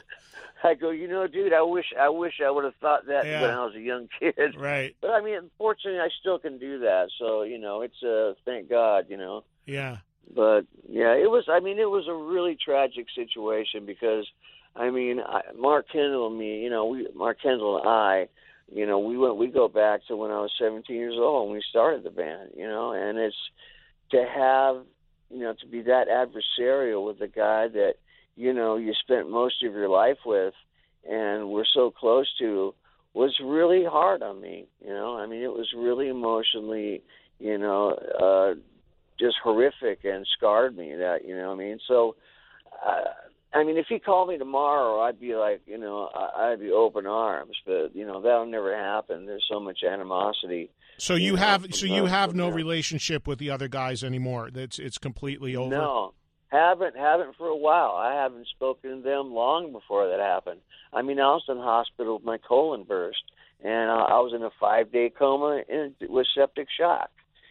I: I go, "You know, dude, I wish I wish I would have thought that yeah. when I was a young kid."
D: Right.
I: But I mean, unfortunately, I still can do that. So, you know, it's uh, thank God, you know.
D: Yeah.
I: But yeah, it was. I mean, it was a really tragic situation because, I mean, I, Mark Kendall and me, you know, we Mark Kendall and I, you know, we went. We go back to when I was seventeen years old when we started the band, you know, and it's to have, you know, to be that adversarial with a guy that, you know, you spent most of your life with and were so close to was really hard on me, you know. I mean, it was really emotionally, you know, uh, just horrific and scarred me that, you know what I mean? So, uh, I mean, if he called me tomorrow, I'd be like, you know, I'd be open arms, but, you know, that'll never happen. There's so much animosity.
D: So you, you have, know, so you have no them. relationship with the other guys anymore. That's it's completely over.
I: No. Haven't haven't for a while. I haven't spoken to them long before that happened. I mean, I was in the hospital with my colon burst, and uh, I was in a five-day coma and, with septic shock.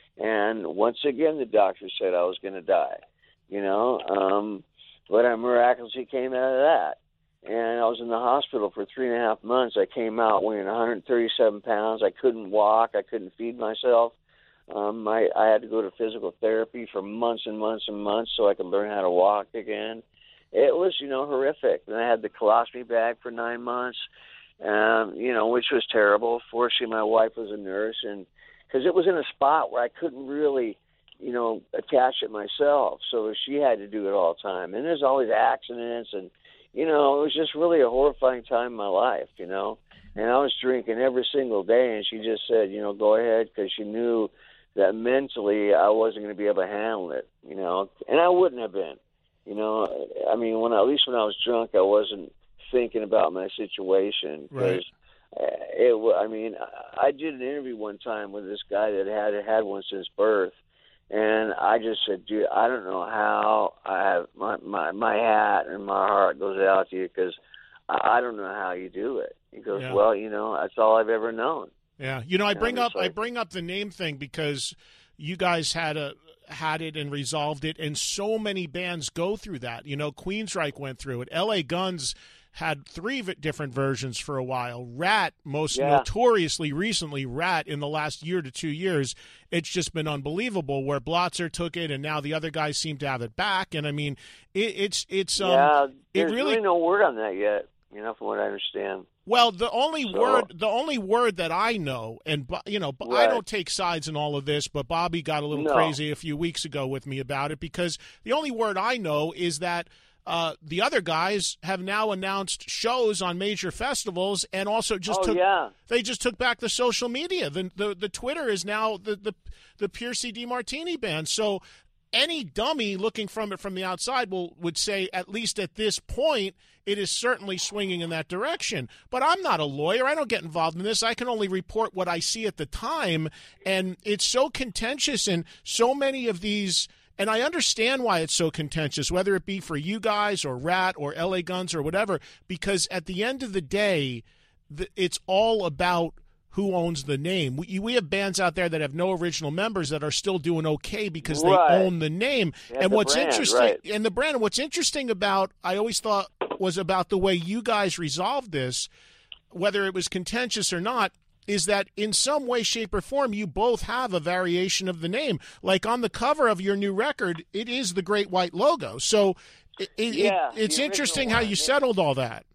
I: And once again, the doctor said I was going to die, you know. Um, but I miraculously came out of that. And I was in the hospital for three and a half months. I came out weighing one hundred thirty-seven pounds. I couldn't walk. I couldn't feed myself. Um, I, I had to go to physical therapy for months and months and months so I could learn how to walk again. It was, you know, horrific. And I had the colostomy bag for nine months, um, you know, which was terrible. Fortunately, my wife was a nurse, and because it was in a spot where I couldn't really, you know, attach it myself. So she had to do it all the time. And there's always accidents, and, you know, it was just really a horrifying time in my life, you know. And I was drinking every single day, and she just said, you know, go ahead, because she knew that mentally I wasn't going to be able to handle it, you know, and I wouldn't have been, you know. I mean, when I, at least when I was drunk, I wasn't thinking about my situation because right. it. I mean, I did an interview one time with this guy that had had one since birth, and I just said, dude, I don't know how. I have my my, my hat and my heart goes out to you because I, I don't know how you do it. He goes, yeah. well, you know, that's all I've ever known.
D: Yeah, you know, I bring
I: Yeah,
D: up
I: like,
D: I bring up the name thing because you guys had a had it and resolved it, and so many bands go through that. You know, Queensryche went through it. L A Guns had three v- different versions for a while. Rat, most
I: Yeah.
D: notoriously recently, Rat in the last year to two years, it's just been unbelievable. Where Blotzer took it, and now the other guys seem to have it back. And I mean, it, it's it's um,
I: yeah,
D: it
I: there's
D: really.
I: really no word on that yet. You know, from what I understand.
D: Well, the only
I: So-
D: word, the only word that I know, and Bo- you know, I
I: Right.
D: don't take sides in all of this, but Bobby got a little
I: No.
D: crazy a few weeks ago with me about it because the only word I know is that uh, the other guys have now announced shows on major festivals, and also just
I: Oh,
D: took
I: yeah.
D: they just took back the social media. The the, the Twitter is now the the the Piercy DeMartini band. So any dummy looking from it from the outside will would say, at least at this point, it is certainly swinging in that direction. But I'm not a lawyer. I don't get involved in this. I can only report what I see at the time. And it's so contentious, and so many of these, and I understand why it's so contentious, whether it be for you guys or Rat or L A Guns or whatever, because at the end of the day, the, it's all about who owns the name. We, we have bands out there that have no original members that are still doing okay because they
I: Right.
D: own the name.
I: They have
D: And
I: the
D: what's
I: brand,
D: interesting,
I: right.
D: and the brand, what's interesting about, I always thought was about the way you guys resolved this, whether it was contentious or not, is that in some way, shape, or form, you both have a variation of the name. Like on the cover of your new record, it is the Great White logo. So it, it,
I: Yeah,
D: it, it's
I: the
D: interesting
I: original
D: how
I: one,
D: you
I: yeah.
D: settled all that.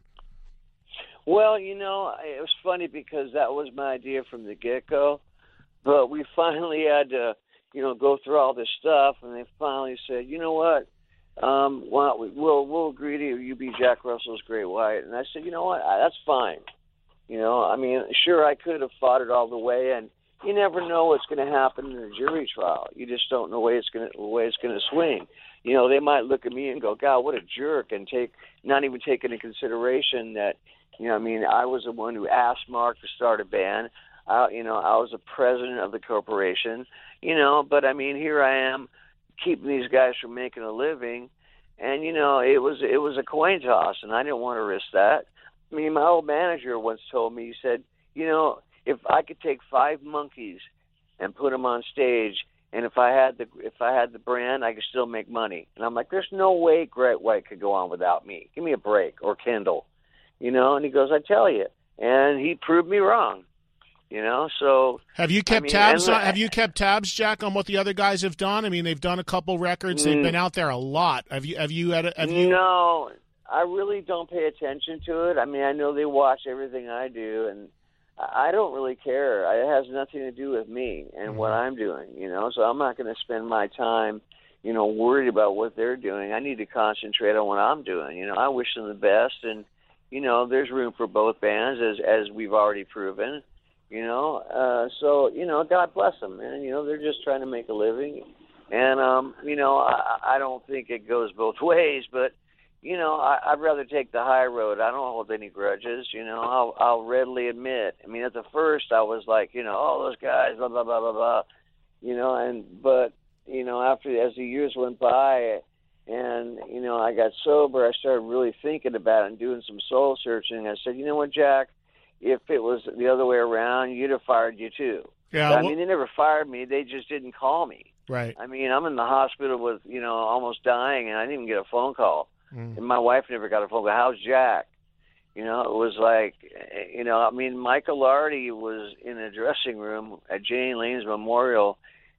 I: Well, you know, it was funny because that was my idea from the get-go, but we finally had to, you know, go through all this stuff, and they finally said, you know what, um, why don't we, we'll, we'll agree to you be Jack Russell's Great White. And I said, you know what, I, that's fine. You know, I mean, sure, I could have fought it all the way, and you never know what's going to happen in a jury trial. You just don't know the way it's going to, the way it's going to swing. You know, they might look at me and go, God, what a jerk, and take not even take into consideration that, you know, I mean, I was the one who asked Mark to start a band. I, you know, I was the president of the corporation, you know, but I mean, here I am keeping these guys from making a living. And, you know, it was, it was a coin toss, and I didn't want to risk that. I mean, my old manager once told me, he said, you know, if I could take five monkeys and put them on stage, and if I had the, if I had the brand, I could still make money. And I'm like, there's no way Great White could go on without me. Give me a break, or Kendall. You know, and he goes, I tell you, and he proved me wrong. You know, so
D: have you kept
I: I mean,
D: tabs?
I: and-
D: On, have you kept tabs, Jack, on what the other guys have done? I mean, they've done a couple records. They've
I: Mm.
D: been out there a lot. Have you? Have you had? A, have you?
I: No, I really don't pay attention to it. I mean, I know they watch everything I do, and I I don't really care. It has nothing to do with me and what I'm doing. You know, so I'm not going to spend my time, you know, worried about what they're doing. I need to concentrate on what I'm doing. You know, I wish them the best, and you know, there's room for both bands, as as we've already proven. You know, uh, so you know, God bless them, man. You know, they're just trying to make a living, and um, you know, I, I don't think it goes both ways, but you know, I, I'd rather take the high road. I don't hold any grudges. You know, I'll I'll readily admit. I mean, at the first, I was like, you know, oh, those guys, blah blah blah blah blah. You know, and but you know, after as the years went by. And, you know, I got sober. I started really thinking about it and doing some soul searching. I said, you know what, Jack, if it was the other way around, you'd have fired you too.
D: Yeah.
I: But, I
D: well-
I: mean, they never fired me. They just didn't call me.
D: right.
I: I mean, I'm in the hospital with, you know, almost dying, and I didn't even get a phone call.
D: Mm.
I: And my wife never got a phone call. How's Jack? You know, it was like, you know, I mean, Michael Lardy was in a dressing room at Jane Lane's memorial,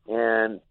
I: and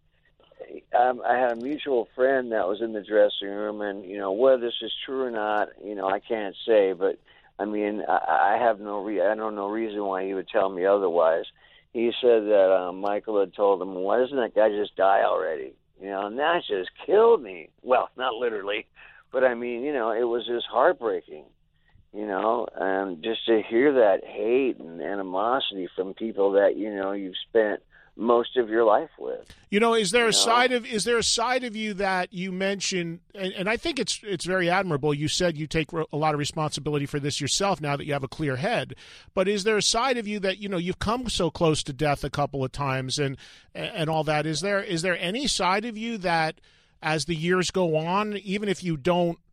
I: Um, I had a mutual friend that was in the dressing room, and you know whether this is true or not, you know I can't say. But I mean, I, I have no re- I don't know reason why he would tell me otherwise. He said that uh, Michael had told him, "Why doesn't that guy just die already?" You know, and that just killed me. Well, not literally, but I mean, you know, it was just heartbreaking. You know, and just to hear that hate and animosity from people that you know you've spent most of your life with.
D: You know, is there a
I: You know?
D: side of is there a side of you that you mentioned, and, and I think it's it's very admirable. You said you take a lot of responsibility for this yourself now that you have a clear head. But is there a side of you that you know you've come so close to death a couple of times and and all that? Is there is there any side of you that, as the years go on, even if you don't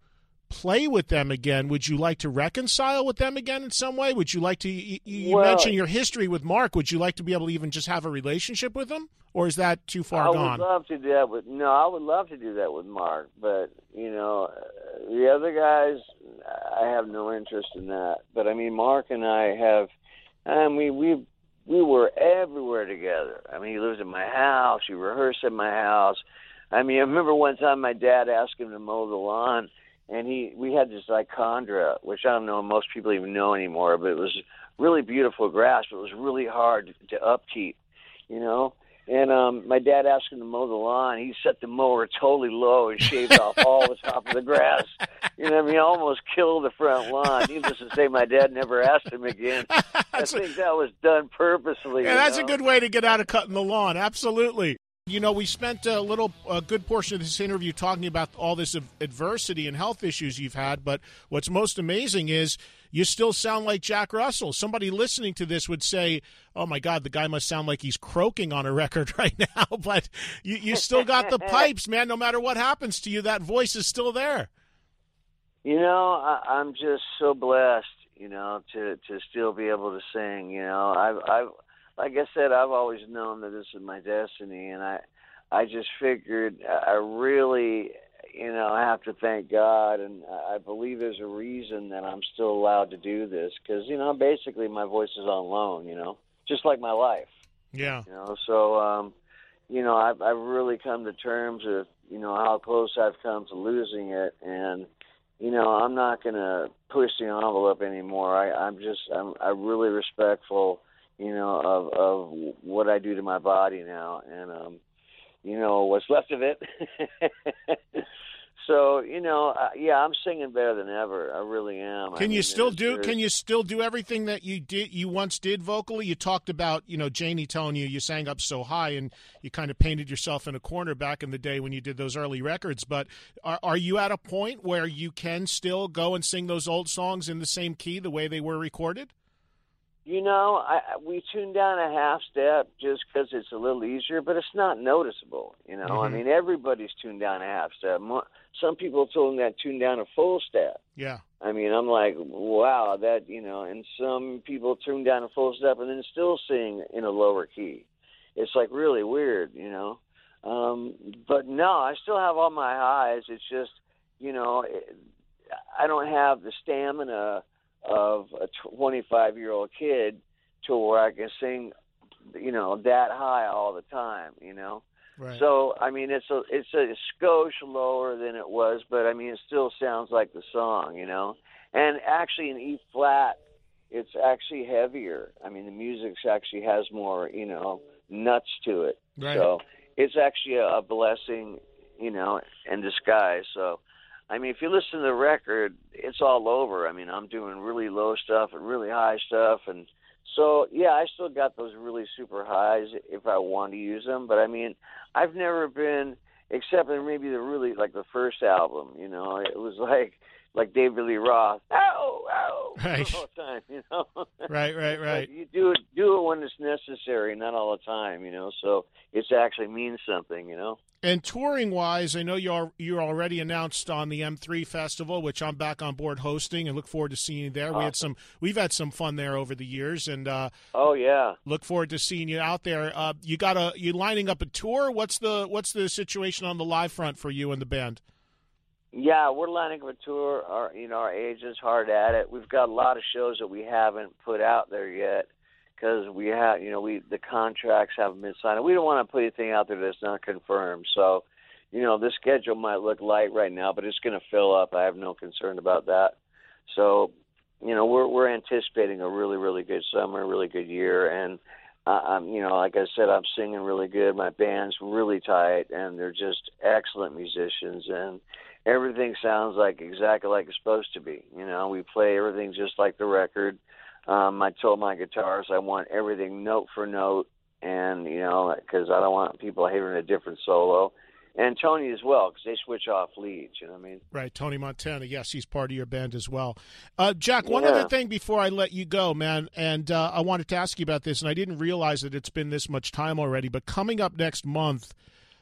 D: play with them again, would you like to reconcile with them again in some way? Would you like to, you, you
I: well,
D: mentioned your history with Mark, would you like to be able to even just have a relationship with him? Or is that too far
I: I
D: gone?
I: I would love to do that with, no, I would love to do that with Mark, but, you know, the other guys, I have no interest in that. But, I mean, Mark and I have, I mean, we we were everywhere together. I mean, he lives in my house, he rehearsed at my house. I mean, I remember one time my dad asked him to mow the lawn, and he we had this Ichondra, which I don't know if most people even know anymore, but it was really beautiful grass, but it was really hard to upkeep, you know. And um, my dad asked him to mow the lawn. He set the mower totally low and shaved off all the top of the grass. You know what I mean? Almost killed the front lawn. Needless to say, my dad never asked him again. I think that was done purposely.
D: Yeah, that's
I: know?
D: a good way to get out of cutting the lawn. Absolutely. You know, we spent a little, a good portion of this interview talking about all this adversity and health issues you've had, but what's most amazing is you still sound like Jack Russell. Somebody listening to this would say, oh, my God, the guy must sound like he's croaking on a record right now, but you, you still got the pipes, man. No matter what happens to you, that voice is still there.
I: You know, I, I'm just so blessed, you know, to, to still be able to sing, you know. I've, I've, like I said, I've always known that this is my destiny, and I, I just figured I really, you know, I have to thank God, and I believe there's a reason that I'm still allowed to do this, because, you know, basically my voice is on loan, you know, just like my life.
D: Yeah.
I: You know, so, um, you know, I've, I've really come to terms with, you know, how close I've come to losing it, and, you know, I'm not going to push the envelope anymore. I, I'm just, I'm, I'm really respectful, you know, of, of what I do to my body now, and, um, you know, what's left of it. So, you know, uh, yeah, I'm singing better than ever. I really am.
D: Can
I: I
D: you
I: mean,
D: still do?
I: there's-
D: Can you still do everything that you did? You once did vocally. You talked about, you know, Janie telling you you sang up so high, and you kind of painted yourself in a corner back in the day when you did those early records. But are are you at a point where you can still go and sing those old songs in the same key the way they were recorded?
I: You know, I, we tuned down a half step just because it's a little easier, but it's not noticeable. You know,
D: Mm-hmm.
I: I mean, everybody's tuned down a half step. Mo- Some people told me that tuned down a full step.
D: Yeah.
I: I mean, I'm like, wow, that, you know, and some people tune down a full step and then still sing in a lower key. It's like really weird, you know. Um, but no, I still have all my highs. It's just, you know, it, I don't have the stamina of a twenty-five-year-old kid to where I can sing, you know, that high all the time, you know.
D: Right.
I: So, I mean, it's a it's a skosh lower than it was, but, I mean, it still sounds like the song, you know. And actually in E flat, it's actually heavier. I mean, the music actually has more, you know, nuts to it.
D: Right.
I: So it's actually a, a blessing, you know, in disguise. So, I mean, if you listen to the record, it's all over. I mean, I'm doing really low stuff and really high stuff. And so, yeah, I still got those really super highs if I want to use them. But, I mean, I've never been, except in maybe the really, like the first album, you know, it was like, like David Lee Roth, ow, ow,
D: Right.
I: all the time, you know.
D: Right, right, right.
I: But you do it, do it when it's necessary, not all the time, you know. So it actually means something, you know.
D: And touring wise, I know you're you're already announced on the M three Festival, which I'm back on board hosting, and look forward to seeing you there.
I: Awesome.
D: We had some, we've had some fun there over the years, and uh,
I: Oh yeah.
D: look forward to seeing you out there. Uh, you got a you lining up a tour? What's the what's the situation on the live front for you and the band?
I: Yeah, we're lining up a tour. Our, you know, our agent's hard at it. We've got a lot of shows that we haven't put out there yet because we have, you know, we the contracts haven't been signed. We don't want to put anything out there that's not confirmed. So, you know, the schedule might look light right now, but it's going to fill up. I have no concern about that. So, you know, we're we're anticipating a really, really good summer, really good year, and uh, I'm, you know, like I said, I'm singing really good. My band's really tight, and they're just excellent musicians, and everything sounds like exactly like it's supposed to be. You know, we play everything just like the record. Um, I told my guitarists I want everything note for note, and, you know, because I don't want people hearing a different solo. And Tony as well, because they switch off leads, you know what I mean?
D: Right, Tony Montana. Yes, he's part of your band as well. Uh, Jack, one
I: Yeah.
D: other thing before I let you go, man, and uh, I wanted to ask you about this, and I didn't realize that it's been this much time already, but coming up next month,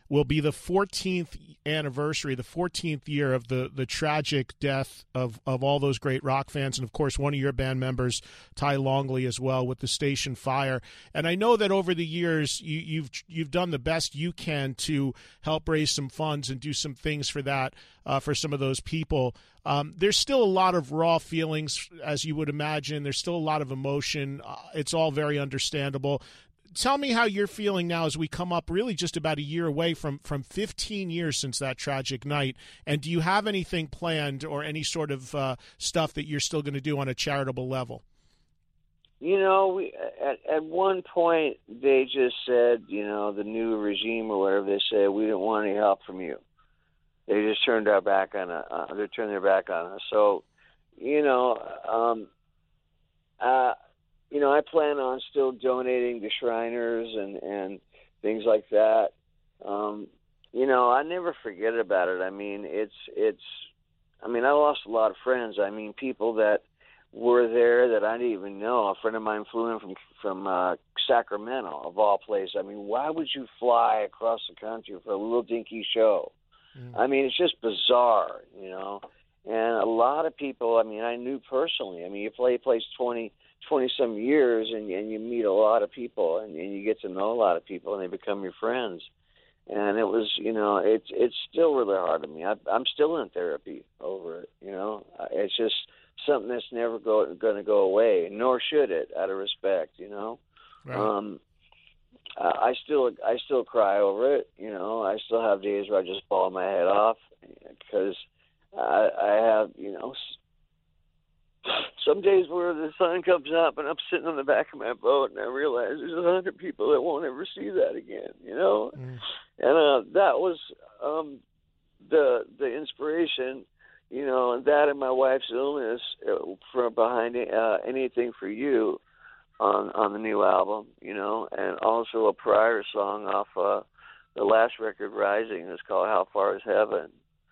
D: will be the fourteenth anniversary, the fourteenth year of the, the tragic death of, of all those great rock fans, and, of course, one of your band members, Ty Longley, as well, with the station fire. And I know that over the years you, you've you've done the best you can to help raise some funds and do some things for that, uh, for some of those people. Um, there's still a lot of raw feelings, as you would imagine. There's still a lot of emotion. Uh, it's all very understandable. Tell me how you're feeling now as we come up really just about a year away from, from fifteen years since that tragic night. And do you have anything planned or any sort of uh, stuff that you're still going to do on a charitable level?
I: You know, we, at, at one point they just said, you know, the new regime or whatever, they said, we didn't want any help from you. They just turned our back on uh, they turned their back on us. So, you know, um, uh, you know, I plan on still donating to Shriners and, and things like that. Um, you know, I never forget about it. I mean, it's it's. I mean, I lost a lot of friends. I mean, people that were there that I didn't even know. A friend of mine flew in from from uh, Sacramento, of all places. I mean, why would you fly across the country for a little dinky show? Mm. I mean, it's just bizarre, you know. And a lot of people, I mean, I knew personally. I mean, you play a place twenty, twenty some years, and, and you meet a lot of people, and, and you get to know a lot of people, and they become your friends. And it was, you know, it's it's still really hard to me. I, I'm still in therapy over it, you know. It's just something that's never go, going to go away, nor should it, out of respect, you know. Right. Um, I still I still cry over it, you know. I still have days where I just bawl my head off because I, I have, you know, some days where the sun comes up and I'm sitting on the back of my boat and I realize there's a hundred people that won't ever see that again, you know. Mm. And uh, that was um, the the inspiration, you know, and that and my wife's illness uh, from behind uh, Anything for You on on the new album, you know, and also a prior song off uh, the last record, Rising. It's called How Far Is Heaven.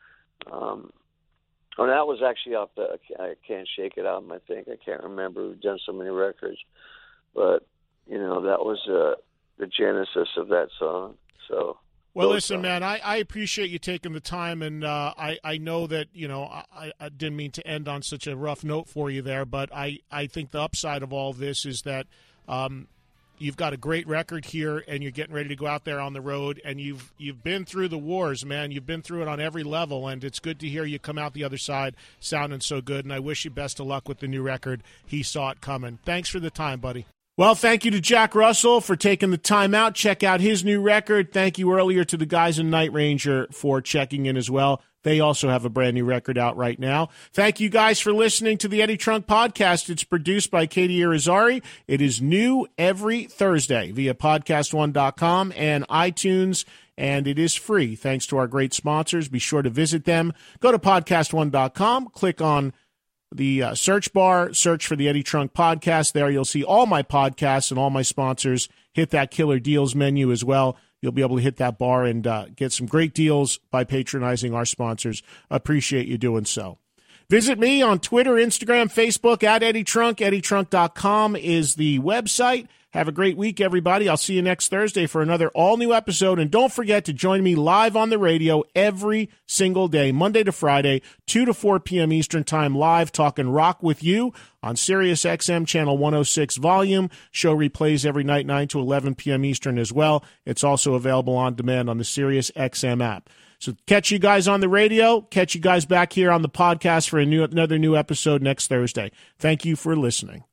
I: Um, and that was actually off the I Can't Shake It album, I think. I can't remember. We've done so many records. But, you know, that was uh, the genesis of that song. So.
D: Well, listen, man, I, I appreciate you taking the time, and uh, I, I know that, you know, I, I didn't mean to end on such a rough note for you there, but I, I think the upside of all this is that um, you've got a great record here, and you're getting ready to go out there on the road, and you've you've been through the wars, man. You've been through it on every level, and it's good to hear you come out the other side sounding so good, and I wish you best of luck with the new record, He Saw It Coming. Thanks for the time, buddy. Well, thank you to Jack Russell for taking the time out. Check out his new record. Thank you earlier to the guys in Night Ranger for checking in as well. They also have a brand new record out right now. Thank you guys for listening to the Eddie Trunk Podcast. It's produced by Katie Irizarry. It is new every Thursday via podcast one dot com and iTunes, and it is free thanks to our great sponsors. Be sure to visit them. Go to podcast one dot com, click on the uh, search bar, search for the Eddie Trunk Podcast. There you'll see all my podcasts and all my sponsors. Hit that Killer Deals menu as well. You'll be able to hit that bar and uh, get some great deals by patronizing our sponsors. Appreciate you doing so. Visit me on Twitter, Instagram, Facebook, at Eddie Trunk. Eddie Trunk dot com is the website. Have a great week, everybody. I'll see you next Thursday for another all-new episode. And don't forget to join me live on the radio every single day, Monday to Friday, two to four p.m. Eastern Time, live talking rock with you on Sirius X M Channel one oh six Volume. Show replays every night, nine to eleven p.m. Eastern as well. It's also available on demand on the Sirius X M app. So catch you guys on the radio. Catch you guys back here on the podcast for a new, another new episode next Thursday. Thank you for listening.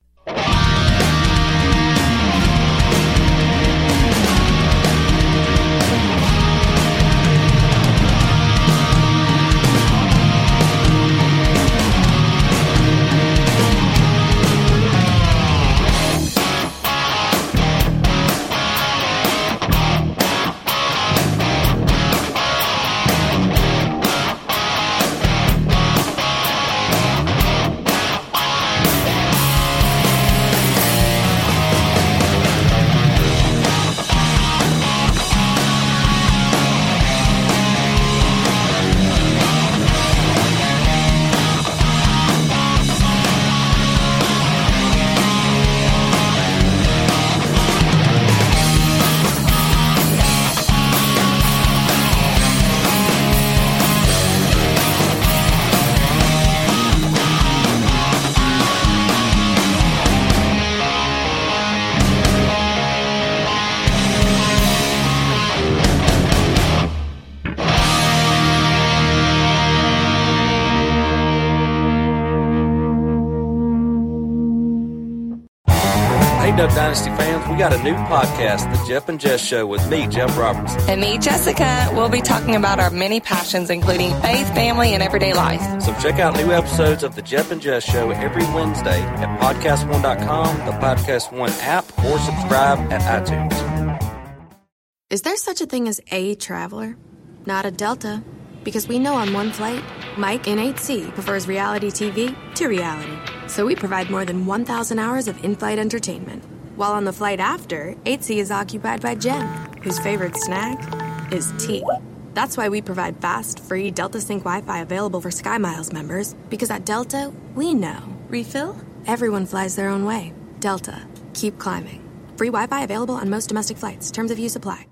J: Hey, Duck Dynasty fans, we got a new podcast, The Jeff and Jess Show, with me, Jeff Roberts.
K: And me, Jessica. We'll be talking about our many passions, including faith, family, and everyday life.
J: So check out new episodes of The Jeff and Jess Show every Wednesday at podcast one dot com, the Podcast One app, or subscribe at iTunes.
A: Is there such a thing as a traveler? Not a Delta. Because we know on one flight, Mike in eight C prefers reality T V to reality. So we provide more than one thousand hours of in-flight entertainment. While on the flight after, eight C is occupied by Jen, whose favorite snack is tea. That's why we provide fast, free Delta Sync Wi-Fi available for SkyMiles members. Because at Delta, we know. Refill? Everyone flies their own way. Delta. Keep climbing. Free Wi-Fi available on most domestic flights. Terms of use apply.